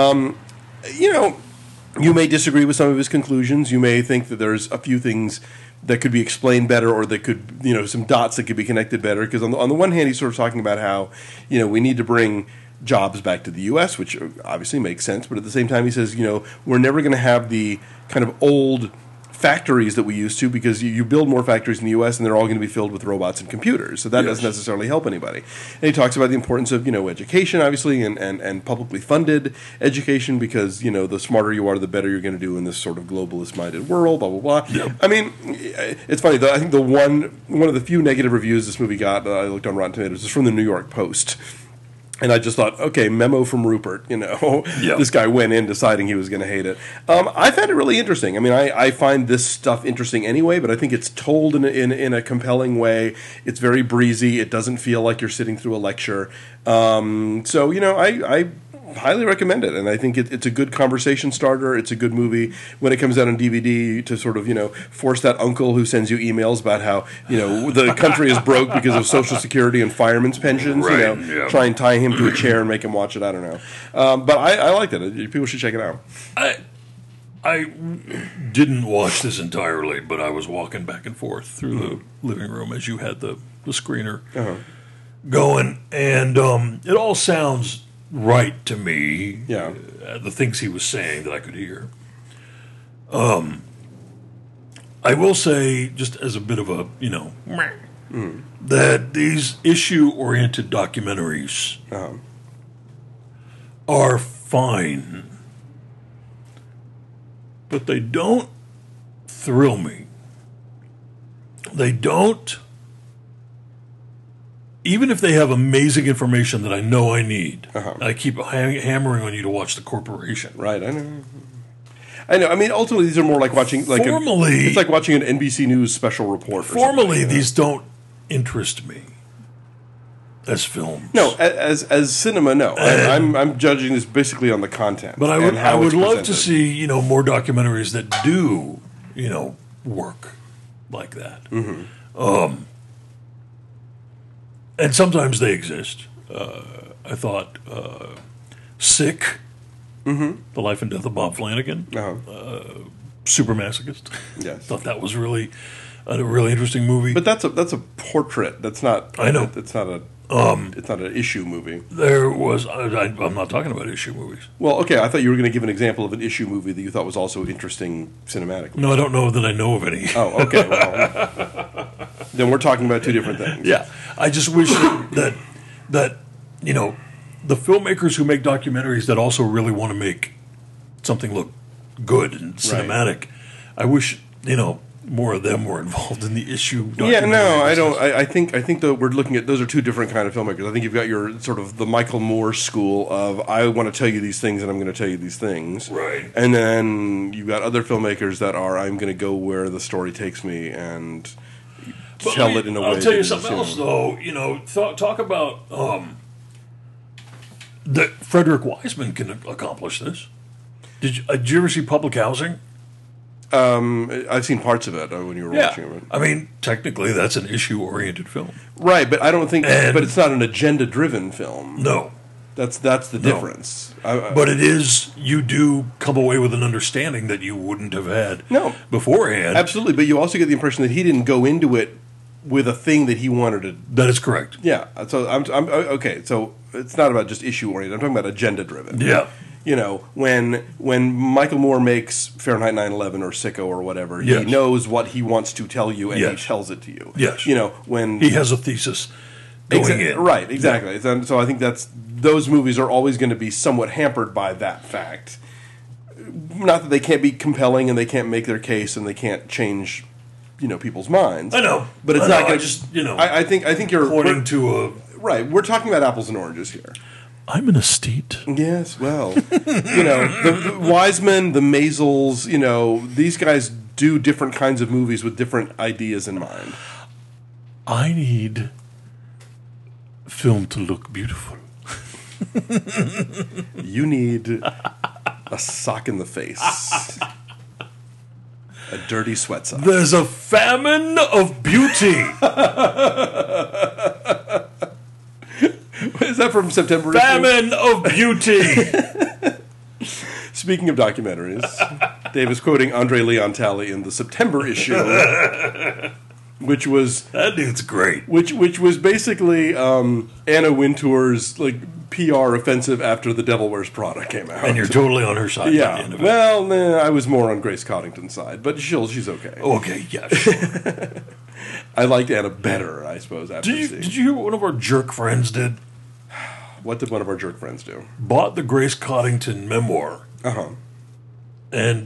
You may disagree with some of his conclusions. You may think that there's a few things that could be explained better, or that could, some dots that could be connected better. Because on the one hand, he's sort of talking about how, we need to bring jobs back to the U.S., which obviously makes sense. But at the same time, he says, we're never going to have the kind of old factories that we used to, because you build more factories in the U.S. and they're all going to be filled with robots and computers. So that doesn't necessarily help anybody. And he talks about the importance of, education, obviously, and publicly funded education, because, the smarter you are, the better you're going to do in this sort of globalist-minded world, blah, blah, blah. Yep. I mean, it's funny, though. I think one of the few negative reviews this movie got, I looked on Rotten Tomatoes, is from the New York Post. And I just thought, okay, memo from Rupert. This guy went in deciding he was going to hate it. I found it really interesting. I mean, I find this stuff interesting anyway, but I think it's told in a compelling way. It's very breezy. It doesn't feel like you're sitting through a lecture. So I highly recommend it, and I think it's a good conversation starter. It's a good movie when it comes out on DVD to sort of force that uncle who sends you emails about how the country is broke because of Social Security and firemen's pensions. Right, try and tie him to a chair and make him watch it. I don't know, but I liked it. People should check it out. I didn't watch this entirely, but I was walking back and forth through the living room as you had the screener going, and it all sounds right to me. Yeah. The things he was saying that I could hear. I will say, just as a bit of a, that these issue-oriented documentaries are fine, but they don't thrill me. They don't. Even if they have amazing information that I know I need, I keep hammering on you to watch The Corporation. Right, I know. I mean, ultimately, these are more like watching it's like watching an NBC News special report. Formally, these don't interest me as films. No, as cinema, no. I'm judging this basically on the content. But I would love to see more documentaries that do work like that. And sometimes they exist. I thought Sick, The Life and Death of Bob Flanagan, Super Masochist. Yes. Thought that was really a really interesting movie. But that's a portrait. That's not. I know. It's not an issue movie. There was. I'm not talking about issue movies. Well, okay. I thought you were going to give an example of an issue movie that you thought was also interesting cinematically. No, I don't know that I know of any. Oh, okay. Well, then we're talking about two different things. Yeah, I just wish that the filmmakers who make documentaries that also really want to make something look good and cinematic. Right. I wish more of them were involved in the issue. Yeah, no, I don't. I think that we're looking at those are two different kind of filmmakers. I think you've got your sort of the Michael Moore school of I want to tell you these things and I'm going to tell you these things, right? And then you've got other filmmakers that are I'm going to go where the story takes me and tell it in a way. I'll tell you something else, though. Talk about that Frederick Wiseman can accomplish this. Did you ever see Public Housing? I've seen parts of it when you were watching it. I mean, technically, that's an issue-oriented film, right? But I don't think. But it's not an agenda-driven film. No, that's the difference. But it is. You do come away with an understanding that you wouldn't have had beforehand. Absolutely, but you also get the impression that he didn't go into it with a thing that he wanted to. That is correct. Yeah. So I'm okay. So it's not about just issue-oriented. I'm talking about agenda-driven. Yeah. When Michael Moore makes Fahrenheit 9/11 or Sicko or whatever, he knows what he wants to tell you, and he tells it to you. Yes. When he has a thesis going in. Right, exactly. Yeah. And so I think those movies are always going to be somewhat hampered by that fact. Not that they can't be compelling and they can't make their case and they can't change, people's minds. I know. But it's not going to just, I think you're pointing to a... Right, we're talking about apples and oranges here. I'm an aesthete. Yes, well, the Wiseman, the Maisels, these guys do different kinds of movies with different ideas in mind. I need film to look beautiful. You need a sock in the face. A dirty sweat sock. There's a famine of beauty. Is that from September? Famine of beauty. Speaking of documentaries, Dave is quoting Andre Leon Talley in the September issue, which was that dude's great. Which was basically Anna Wintour's PR offensive after The Devil Wears Prada came out. And you're totally on her side. By the yeah. end of it. Well, nah, I was more on Grace Coddington's side, but she's okay. Okay, yeah, sure. I liked Anna better, I suppose. After Did you hear what one of our jerk friends did? What did one of our jerk friends do? Bought the Grace Coddington memoir. Uh-huh. And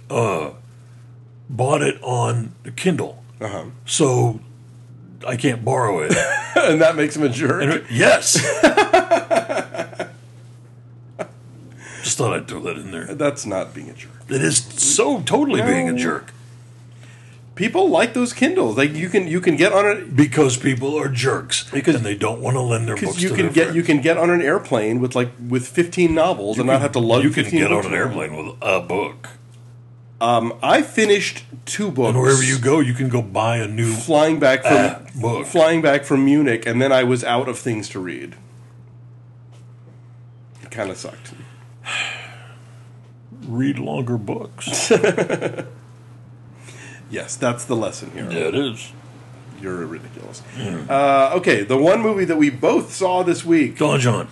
bought it on the Kindle. Uh-huh. So I can't borrow it. And that makes him a jerk? Yes. Just thought I'd throw that in there. That's not being a jerk. It is so totally being a jerk. People like those Kindles. Like you can get on it Because people are jerks. And they don't want to lend their books to their friends. You can get on an airplane with 15 novels and not have to lug 15 books. You can get on an airplane with a book. I finished 2 books. And wherever you go, you can go buy a new flying back from Munich, and then I was out of things to read. It kind of sucked. Read longer books. Yes, that's the lesson here. Yeah, it is. You're ridiculous. Okay, the one movie that we both saw this week. Don John.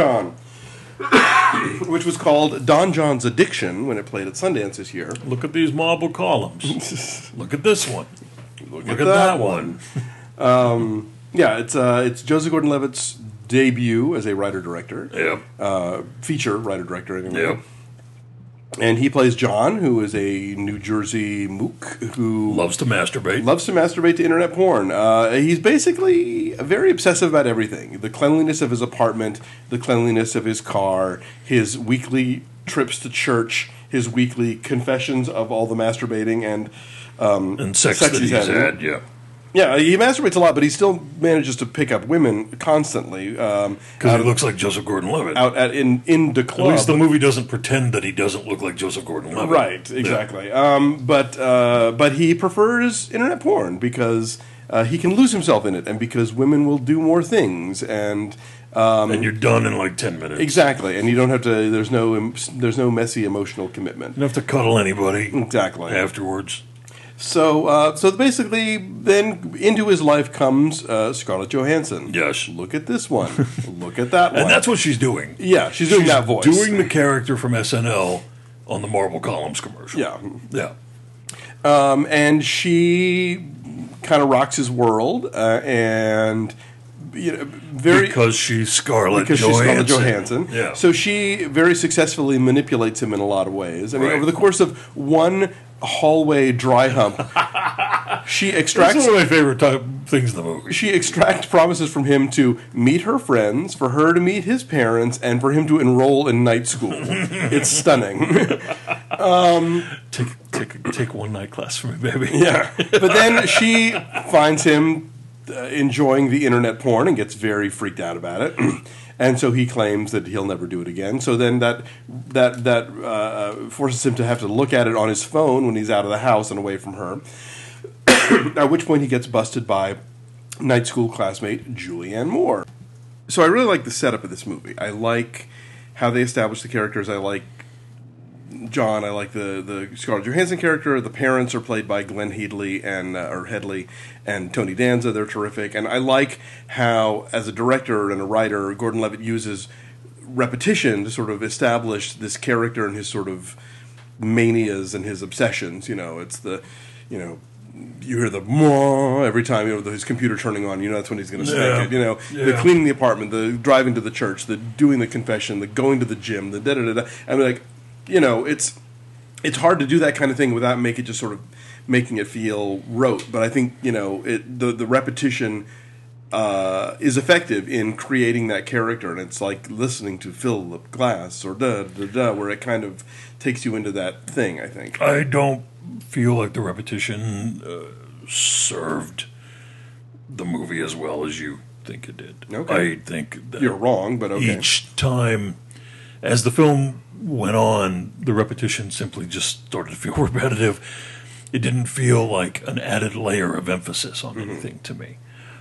Which was called Don John's Addiction when it played at Sundance this year. Look at these marble columns. Look at this one. Look at that one. Yeah, it's Joseph Gordon-Levitt's debut as a writer-director. Yep. Feature writer-director, anyway. Yep. And he plays John, who is a New Jersey mook who loves to masturbate to internet porn. He's basically very obsessive about everything. The cleanliness of his apartment, the cleanliness of his car, his weekly trips to church, his weekly confessions of all the masturbating and sex that he's had. Yeah, he masturbates a lot, but he still manages to pick up women constantly. Because he looks like Joseph Gordon-Levitt. In the club. At least the movie doesn't pretend that he doesn't look like Joseph Gordon-Levitt. Right, exactly. Yeah. But he prefers internet porn because he can lose himself in it, and because women will do more things, and you're done in like 10 minutes. Exactly, and you don't have to. There's no messy emotional commitment. You don't have to cuddle anybody. Exactly. Afterwards. So basically, then into his life comes Scarlett Johansson. Yes. Look at this one. Look at that one. And that's what she's doing. Yeah, she's doing that voice. Doing the character from SNL on the Marble Columns commercial. Yeah. Yeah. And she kind of rocks his world, and because she's Scarlett Johansson. Yeah. So she very successfully manipulates him in a lot of ways. I mean, over the course of one hallway dry hump, she extracts. That's one of my favorite things in the movie. She extracts promises from him to meet her friends, for her to meet his parents, and for him to enroll in night school. It's stunning. Take one night class for me, baby. Yeah, but then she finds him enjoying the internet porn and gets very freaked out about it. And so he claims that he'll never do it again. So then that forces him to have to look at it on his phone when he's out of the house and away from her. At which point he gets busted by night school classmate Julianne Moore. So I really like the setup of this movie. I like how they establish the characters. I like John. I like the Scarlett Johansson character. The parents are played by Glenn Headley and Tony Danza. They're terrific. And I like how, as a director and a writer, Gordon-Levitt uses repetition to sort of establish this character and his sort of manias and his obsessions. It's you hear the "mwah" every time, his computer turning on, that's when he's going to spank it. The cleaning the apartment, the driving to the church, the doing the confession, the going to the gym, the da-da-da-da. I mean, like, it's hard to do that kind of thing without making it feel rote. But I think the repetition is effective in creating that character, and it's like listening to Philip Glass or da da da, where it kind of takes you into that thing. I think I don't feel like the repetition served the movie as well as you think it did. Okay. I think that you're wrong, but okay. Each time, as the film went on, the repetition simply just started to feel repetitive. It didn't feel like an added layer of emphasis on anything to me.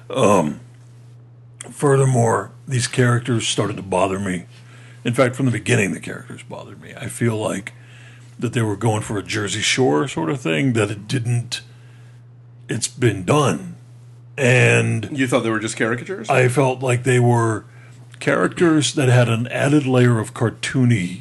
Furthermore, these characters started to bother me. In fact, from the beginning, the characters bothered me. I feel like that they were going for a Jersey Shore sort of thing, that it's been done. And you thought they were just caricatures? I felt like they were characters that had an added layer of cartoony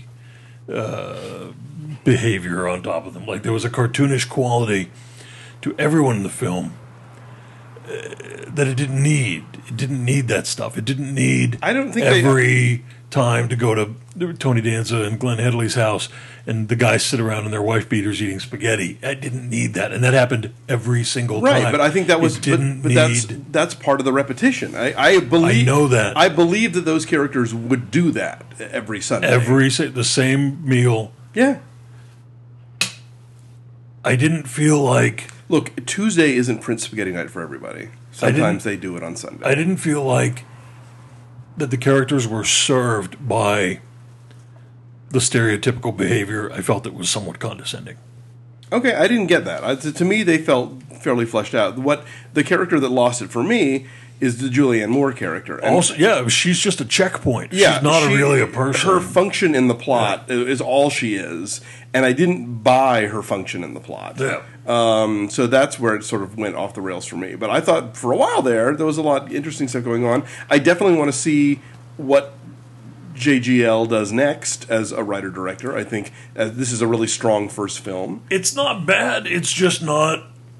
behavior on top of them. Like there was a cartoonish quality to everyone in the film that it didn't need. It didn't need that stuff. It didn't need I don't think every time to go to Tony Danza and Glenn Headley's house and the guys sit around in their wife beaters eating spaghetti. I didn't need that, and that happened every single time. Right, but I think that was that's part of the repetition. I believe I know that. I believe that those characters would do that every Sunday. The same meal. Yeah. I didn't feel like Look, Tuesday isn't Prince Spaghetti Night for everybody. Sometimes they do it on Sunday. I didn't feel like that the characters were served by the stereotypical behavior. I felt it was somewhat condescending. Okay, I didn't get that. To me, they felt fairly fleshed out. What the character that lost it for me is the Julianne Moore character. And also, yeah, she's just a checkpoint. She's not really a person. Her function in the plot is all she is, and I didn't buy her function in the plot. Yeah. So that's where it sort of went off the rails for me. But I thought for a while there was a lot of interesting stuff going on. I definitely want to see what JGL does next as a writer-director. I think this is a really strong first film. It's not bad. It's just not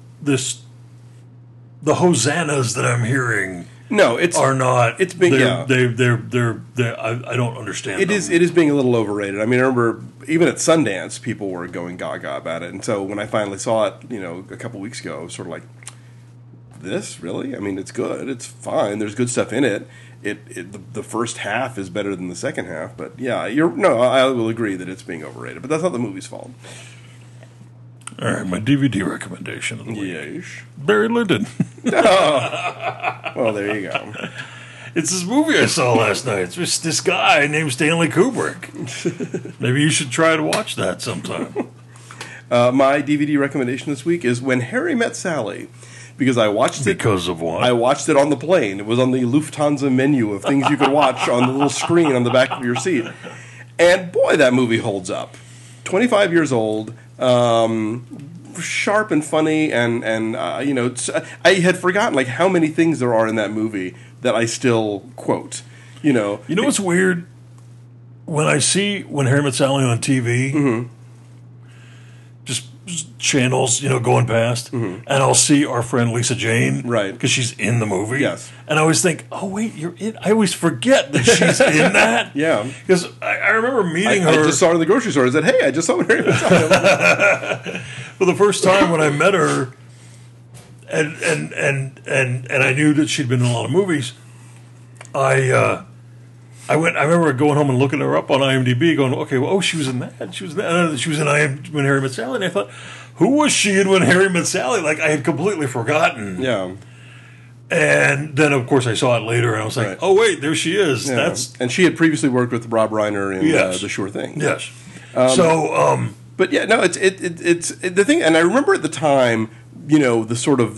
the hosannas that I'm hearing. No, are not. It's being I don't understand. It is being a little overrated. I mean, I remember even at Sundance, people were going gaga about it, and so when I finally saw it, a couple weeks ago, I was sort of like, "This really? I mean, it's good. It's fine. There's good stuff in it. The first half is better than the second half, but yeah, I will agree that it's being overrated. But that's not the movie's fault." All right, my DVD recommendation of the week. Yes. Barry Lyndon. Oh. Well, there you go. It's this movie I saw last night. It's just this guy named Stanley Kubrick. Maybe you should try to watch that sometime. My DVD recommendation this week is When Harry Met Sally. Because I watched it. Because of what? I watched it on the plane. It was on the Lufthansa menu of things you could watch on the little screen on the back of your seat. And boy, that movie holds up. 25 years old. Sharp and funny, and I had forgotten like how many things there are in that movie that I still quote. You know what's weird? When I see When Harry Met Sally on TV, just channels, going past, and I'll see our friend Lisa Jane, right? Because she's in the movie, yes. And I always think, oh wait, you're in. I always forget that she's in that. Yeah, because I remember meeting her. I just saw her in the grocery store. I said, "Hey, I just saw When Harry Met Sally." For the first time when I met her, and I knew that she'd been in a lot of movies. I remember going home and looking her up on IMDb, going, okay, well, she was in that. She was in that. She was in When Harry Met Sally. And I thought, who was she in When Harry Met Sally? Like, I had completely forgotten. Yeah. And then, of course, I saw it later, and I was like, right. Oh, wait, there she is. Yeah. And she had previously worked with Rob Reiner in The Sure Thing. Yes. But yeah, no, it's the thing, and I remember at the time, the sort of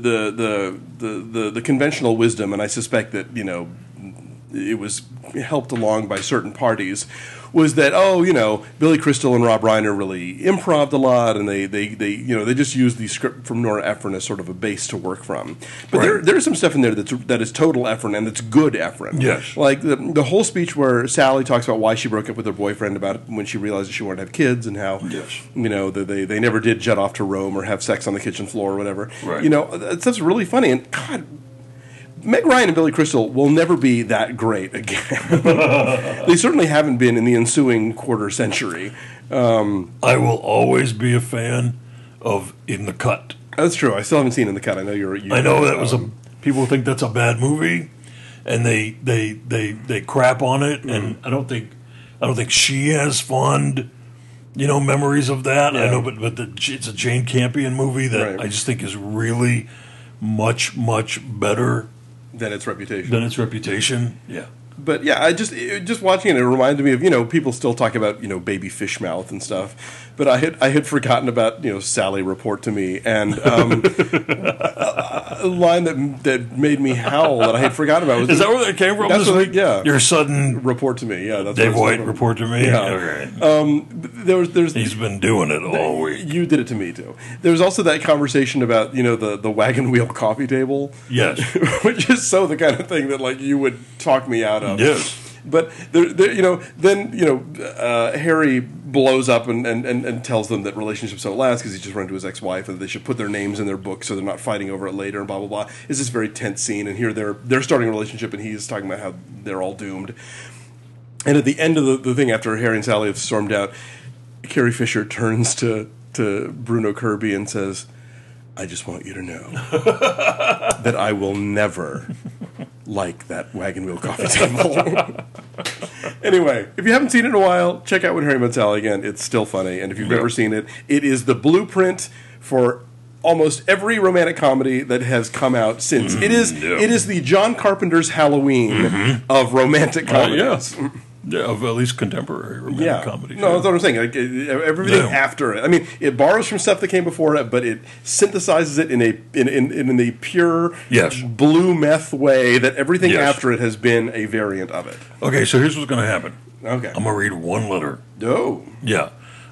the conventional wisdom, and I suspect that it was helped along by certain parties, was that Billy Crystal and Rob Reiner really improv'd a lot, and they just used the script from Nora Ephron as sort of a base to work from. But right. there's some stuff in there that is total Ephron, and that's good Ephron. Yes, like the whole speech where Sally talks about why she broke up with her boyfriend about when she realized that she wanted to have kids, and how they never did jet off to Rome or have sex on the kitchen floor or whatever. Right. That stuff's really funny, and God. Meg Ryan and Billy Crystal will never be that great again. They certainly haven't been in the ensuing quarter century. I will always be a fan of In the Cut. That's true. I still haven't seen In the Cut. I know I know that was people think that's a bad movie, and they crap on it. Mm-hmm. And I don't think she has fond memories of that. Yeah. I know, but it's a Jane Campion movie that right. I just think is really much better. Than its reputation. Yeah. But yeah, I just watching it reminded me of people still talk about baby fish mouth and stuff, but I had forgotten about Sally report to me, and a line that made me howl that I had forgotten about. Is that where that came from this week? Yeah, your sudden report to me. Yeah, that's Dave White report to me. Yeah. Okay. There's he's been doing it all week. You did it to me too. There was also that conversation about the wagon wheel coffee table. Yes, which is so the kind of thing that like you would talk me out of. Yes. But Harry blows up and tells them that relationships don't last because he's just run to his ex-wife and they should put their names in their book so they're not fighting over it later and blah blah blah. It's this very tense scene, and here they're starting a relationship and he's talking about how they're all doomed. And at the end of the thing, after Harry and Sally have stormed out, Carrie Fisher turns to Bruno Kirby and says, "I just want you to know that I will never like that wagon wheel coffee table." Anyway, if you haven't seen it in a while, check out When Harry Met Sally again. It's still funny. And if you've never seen it, it is the blueprint for almost every romantic comedy that has come out since. It is the John Carpenter's Halloween of romantic comedies. Yeah, of at least contemporary romantic comedies. No, that's what I'm saying. Like, everything after it. I mean, it borrows from stuff that came before it, but it synthesizes it in a pure blue meth way that everything after it has been a variant of it. Okay, so here's what's going to happen. Okay. I'm going to read one letter. Oh. Yeah.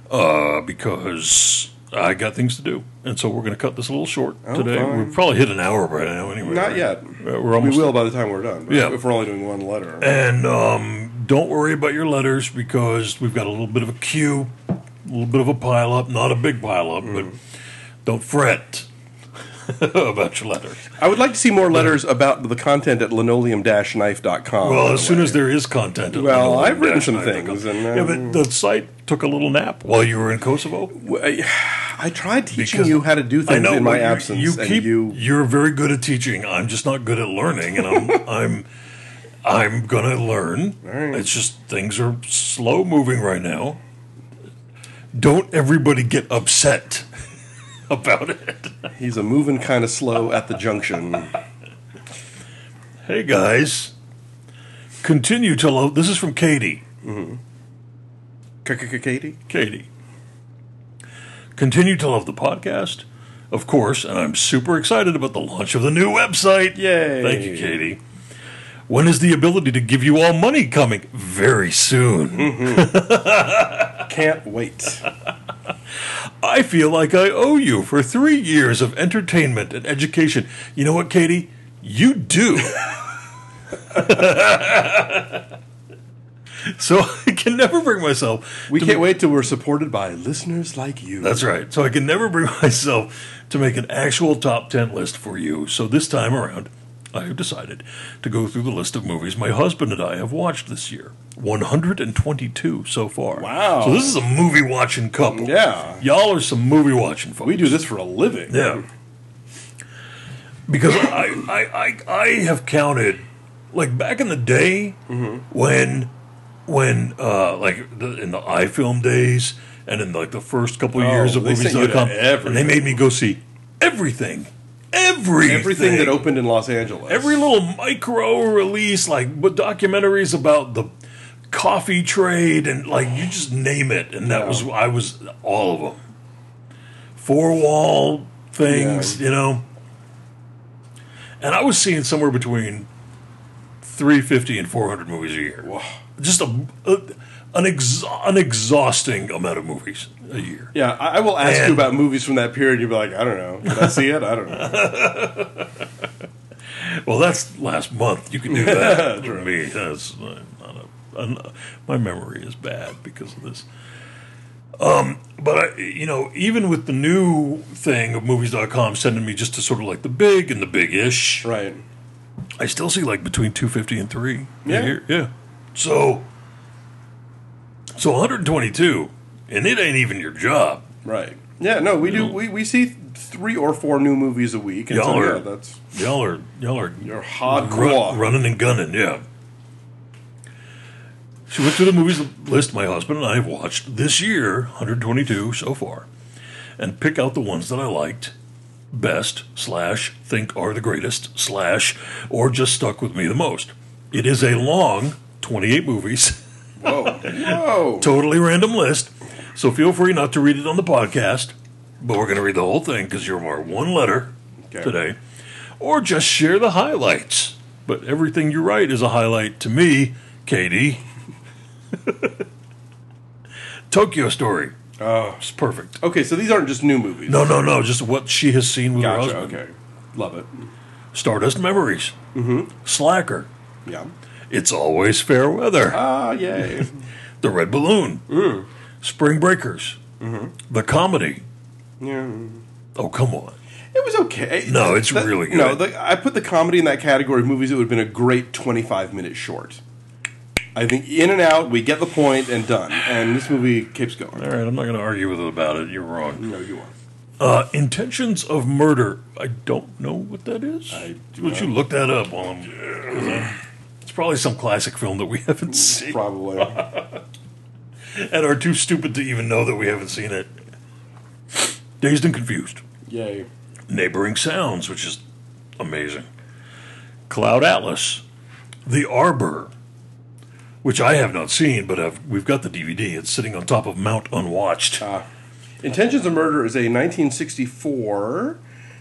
Because I got things to do. And so we're going to cut this a little short today. Fine. We've probably hit an hour by now anyway. Not yet. We're almost we will by the time we're done. Yeah. If we're only doing one letter. And don't worry about your letters because we've got a little bit of a queue, a little bit of a pile up, not a big pile up, but don't fret about your letters. I would like to see more letters about the content at linoleum-knife.com. Well, as soon as there is content. Well, I've written some things. And, but the site took a little nap while you were in Kosovo. I tried teaching you how to do things in my absence. You're very good at teaching. I'm just not good at learning, and I'm gonna learn. Right. It's just things are slow moving right now. Don't everybody get upset about it. He's a moving kind of slow at the junction. Hey guys, continue to love. This is from Katie. Katie? Katie. Continue to love the podcast, of course, and I'm super excited about the launch of the new website. Yay. Thank you, Katie. When is the ability to give you all money coming? Very soon. Can't wait. I feel like I owe you for 3 years of entertainment and education. You know what, Katie? You do. So I can never bring myself... We can't wait till we're supported by listeners like you. That's right. So I can never bring myself to make an actual top 10 list for you. So this time around, I have decided to go through the list of movies my husband and I have watched this year. 122 so far. Wow. So this is a movie-watching couple. Yeah. Y'all are some movie-watching folks. We do this for a living. Yeah. Because I have counted, like back in the day when like in the iFilm days and in like the first couple of years of movies.com, and they made me go see everything that opened in Los Angeles. Every little micro release, like documentaries about the coffee trade and like you just name it, and I was all of them. Four wall things, you know. And I was seeing somewhere between 350 and 400 movies a year. Wow. Just an exhausting amount of movies a year. Yeah, I will ask you about movies from that period. You'll be like, I don't know. Did I see it? I don't know. Well, that's last month. You can do that for me. That's my memory is bad because of this. But even with the new thing of movies.com sending me just to sort of like the big and the big-ish, right? I still see like between 250 and 3 a year. Yeah. So 122, and it ain't even your job, right? Yeah, no, we do. We see 3 or 4 new movies a week. And y'all are you're hardcore running and gunning. Yeah. She went through the movies list my husband and I have watched this year, 122 so far, and pick out the ones that I liked best / think are the greatest / or just stuck with me the most. It is a long 28 movies. Whoa. Totally random list. So feel free not to read it on the podcast, but we're going to read the whole thing because you're our one letter today. Or just share the highlights. But everything you write is a highlight to me, Katie. Tokyo Story. Oh, it's perfect. Okay, so these aren't just new movies. No. Just what she has seen with her husband. Okay, love it. Stardust Memories. Slacker. Yeah. It's Always Fair Weather, Ah, yay. The Red Balloon, Spring Breakers, The Comedy. Yeah. Oh, come on. It was okay. No, it's really good. No, I put the comedy in that category of movies that would have been a great 25-minute short. I think in and out, we get the point, and done. And this movie keeps going. All right, I'm not going to argue with it about it. You're wrong. No, you are. Intentions of Murder. I don't know what that is. Would you look that up while I'm... It's probably some classic film that we haven't seen. Probably. And are too stupid to even know that we haven't seen it. Dazed and Confused. Yay. Neighboring Sounds, which is amazing. Cloud Atlas. The Arbor, which I have not seen, but we've got the DVD. It's sitting on top of Mount Unwatched. Intentions of Murder is a 1964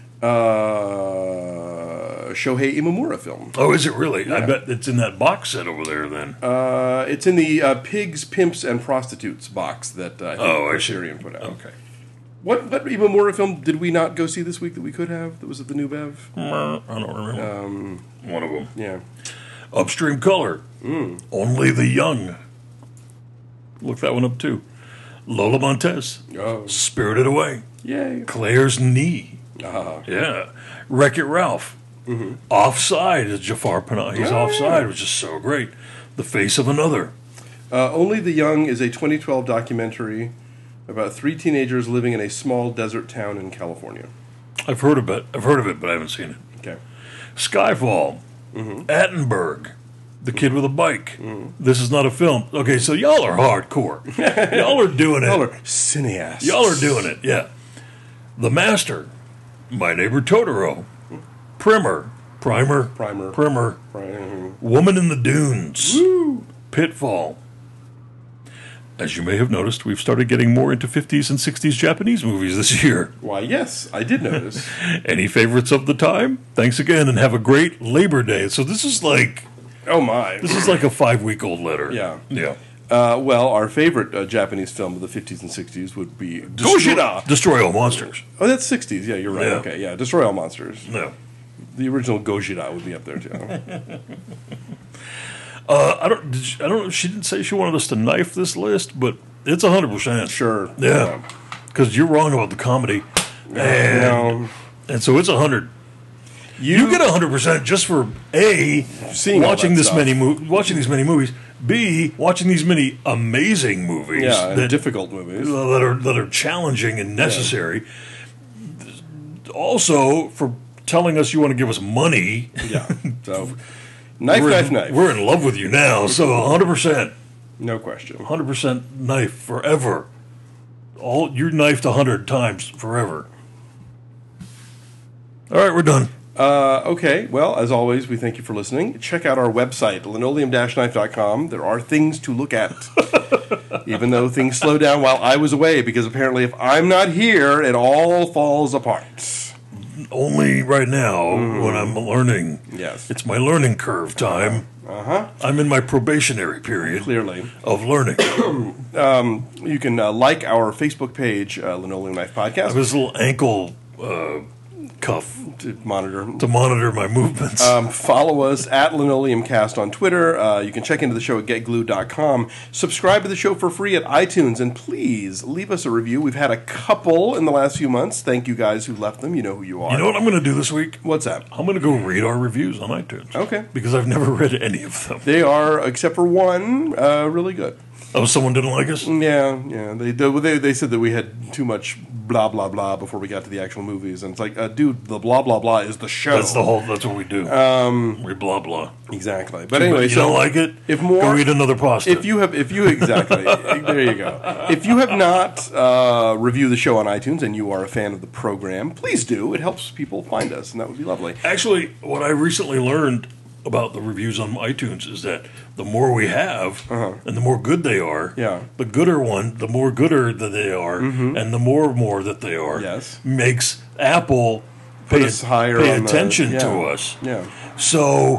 Shohei Imamura film. Oh, is it really? Yeah. I bet it's in that box set over there then. It's in the Pigs, Pimps, and Prostitutes box that I think Criterion put out. Okay. What Imamura film did we not go see this week that we could have? That was at the New Bev? I don't remember. One of them. Yeah. Upstream Color. Only the Young. Look that one up too. Lola Montez. Oh. Spirited Away. Yay. Claire's Knee. Yeah. Wreck-It Ralph. Offside is Jafar Panahi's Offside, which is so great. The Face of Another. Only the Young is a 2012 documentary about 3 teenagers living in a small desert town in California. I've heard of it, but I haven't seen it. Okay. Skyfall. Attenberg. The Kid with a Bike. This is not a film. Okay, so y'all are hardcore. Y'all are doing it. Y'all are cineasts. Y'all are doing it, yeah. The Master. My Neighbor Totoro. Primer. Woman in the Dunes. Woo. Pitfall. As you may have noticed, we've started getting more into 50s and 60s Japanese movies this year. Why, yes, I did notice. Any favorites of the time? Thanks again, and have a great Labor Day. So this is like... Oh, my. This is like a 5-week-old letter. Yeah. Yeah. Well, our favorite Japanese film of the 50s and 60s would be Gojira. Destroy All Monsters. Oh, that's 60s. Yeah, you're right. Yeah. Okay, yeah. Destroy All Monsters. No. The original Gojira would be up there, too. I don't know. She didn't say she wanted us to knife this list, but it's 100%. Sure. Yeah. Because you're wrong about the comedy. And so it's 100. You get 100% just for A, seeing watching all that this stuff. watching these many movies. B, watching these many amazing movies. Yeah, and difficult movies. That are challenging and necessary. Yeah. Also, for telling us you want to give us money. Yeah. So, knife. We're in love with you now, so 100%. No question. 100% knife forever. You're knifed 100 times forever. All right, we're done. Okay, well, as always, we thank you for listening. Check out our website, linoleum-knife.com. There are things to look at. Even though things slow down while I was away, because apparently if I'm not here, it all falls apart. Only right now, when I'm learning. Yes. It's my learning curve time. I'm in my probationary period. Clearly. Of learning. You can like our Facebook page, Linoleum Knife I Podcast. have this little ankle cuff To monitor. my movements. Follow us at LinoleumCast on Twitter. You can check into the show at getglued.com. Subscribe to the show for free at iTunes, and please leave us a review. We've had a couple in the last few months. Thank you guys who left them. You know who you are. You know what I'm going to do this week? What's that? I'm going to go read our reviews on iTunes. Okay. Because I've never read any of them. They are, except for one, really good. Oh, someone didn't like us? Yeah. They said that we had too much blah, blah, blah before we got to the actual movies. And it's like, dude, the blah, blah, blah is the show. That's what we do. We blah, blah. Exactly. But anyway, you don't like it? If more, go eat another pasta. If you exactly, there you go. If you have not reviewed the show on iTunes and you are a fan of the program, please do. It helps people find us, and that would be lovely. Actually, what I recently learned about the reviews on iTunes is that the more we have, and the more good they are, the gooder one, the more gooder that they are, and the more that they are, makes Apple pay attention to us. Yeah. So,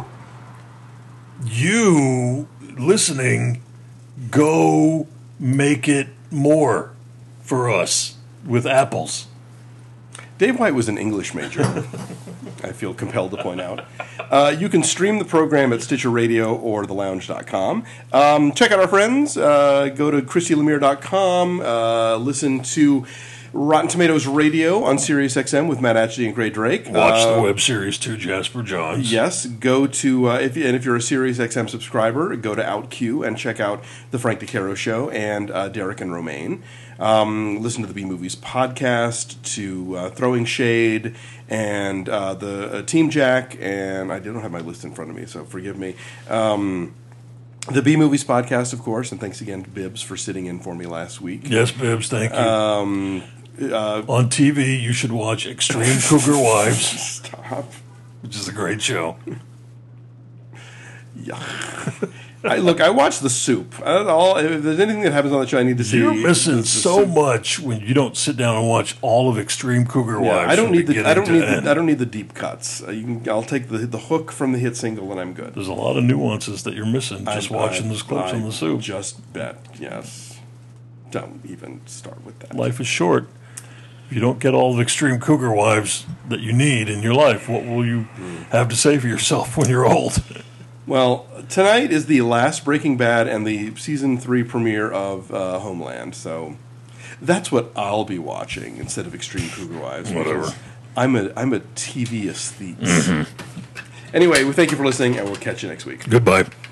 you listening, go make it more for us with apples. Dave White was an English major, I feel compelled to point out. You can stream the program at Stitcher Radio or thelounge.com. Check out our friends. Go to ChristyLemire.com. Listen to Rotten Tomatoes Radio on Sirius XM with Matt Atchity and Gray Drake. Watch the web series too, Jasper Johns. Yes, go to if you're a Sirius XM subscriber, go to OutQ and check out the Frank DeCaro Show and Derek and Romaine. Listen to the B Movies podcast, to Throwing Shade, and the Team Jack, and I don't have my list in front of me, so forgive me. The B Movies podcast, of course, and thanks again to Bibbs for sitting in for me last week. Yes, Bibbs, thank you. On TV, you should watch Extreme Cougar Wives. Stop. Which is a great show. Yeah. I watched The Soup. If there's anything that happens on the show I need to see, you're missing so much when you don't sit down and watch all of Extreme Cougar Wives. I don't need the deep cuts. I'll take the hook from the hit single and I'm good. There's a lot of nuances that you're missing just watching those clips on The Soup. Just bet, yes. Don't even start with that. Life is short. If you don't get all the Extreme Cougar Wives that you need in your life, what will you have to say for yourself when you're old? Well, tonight is the last Breaking Bad and the season 3 premiere of Homeland, so that's what I'll be watching instead of Extreme Cougar Wives. Whatever. I'm a TV aesthete. Anyway, we thank you for listening, and we'll catch you next week. Goodbye.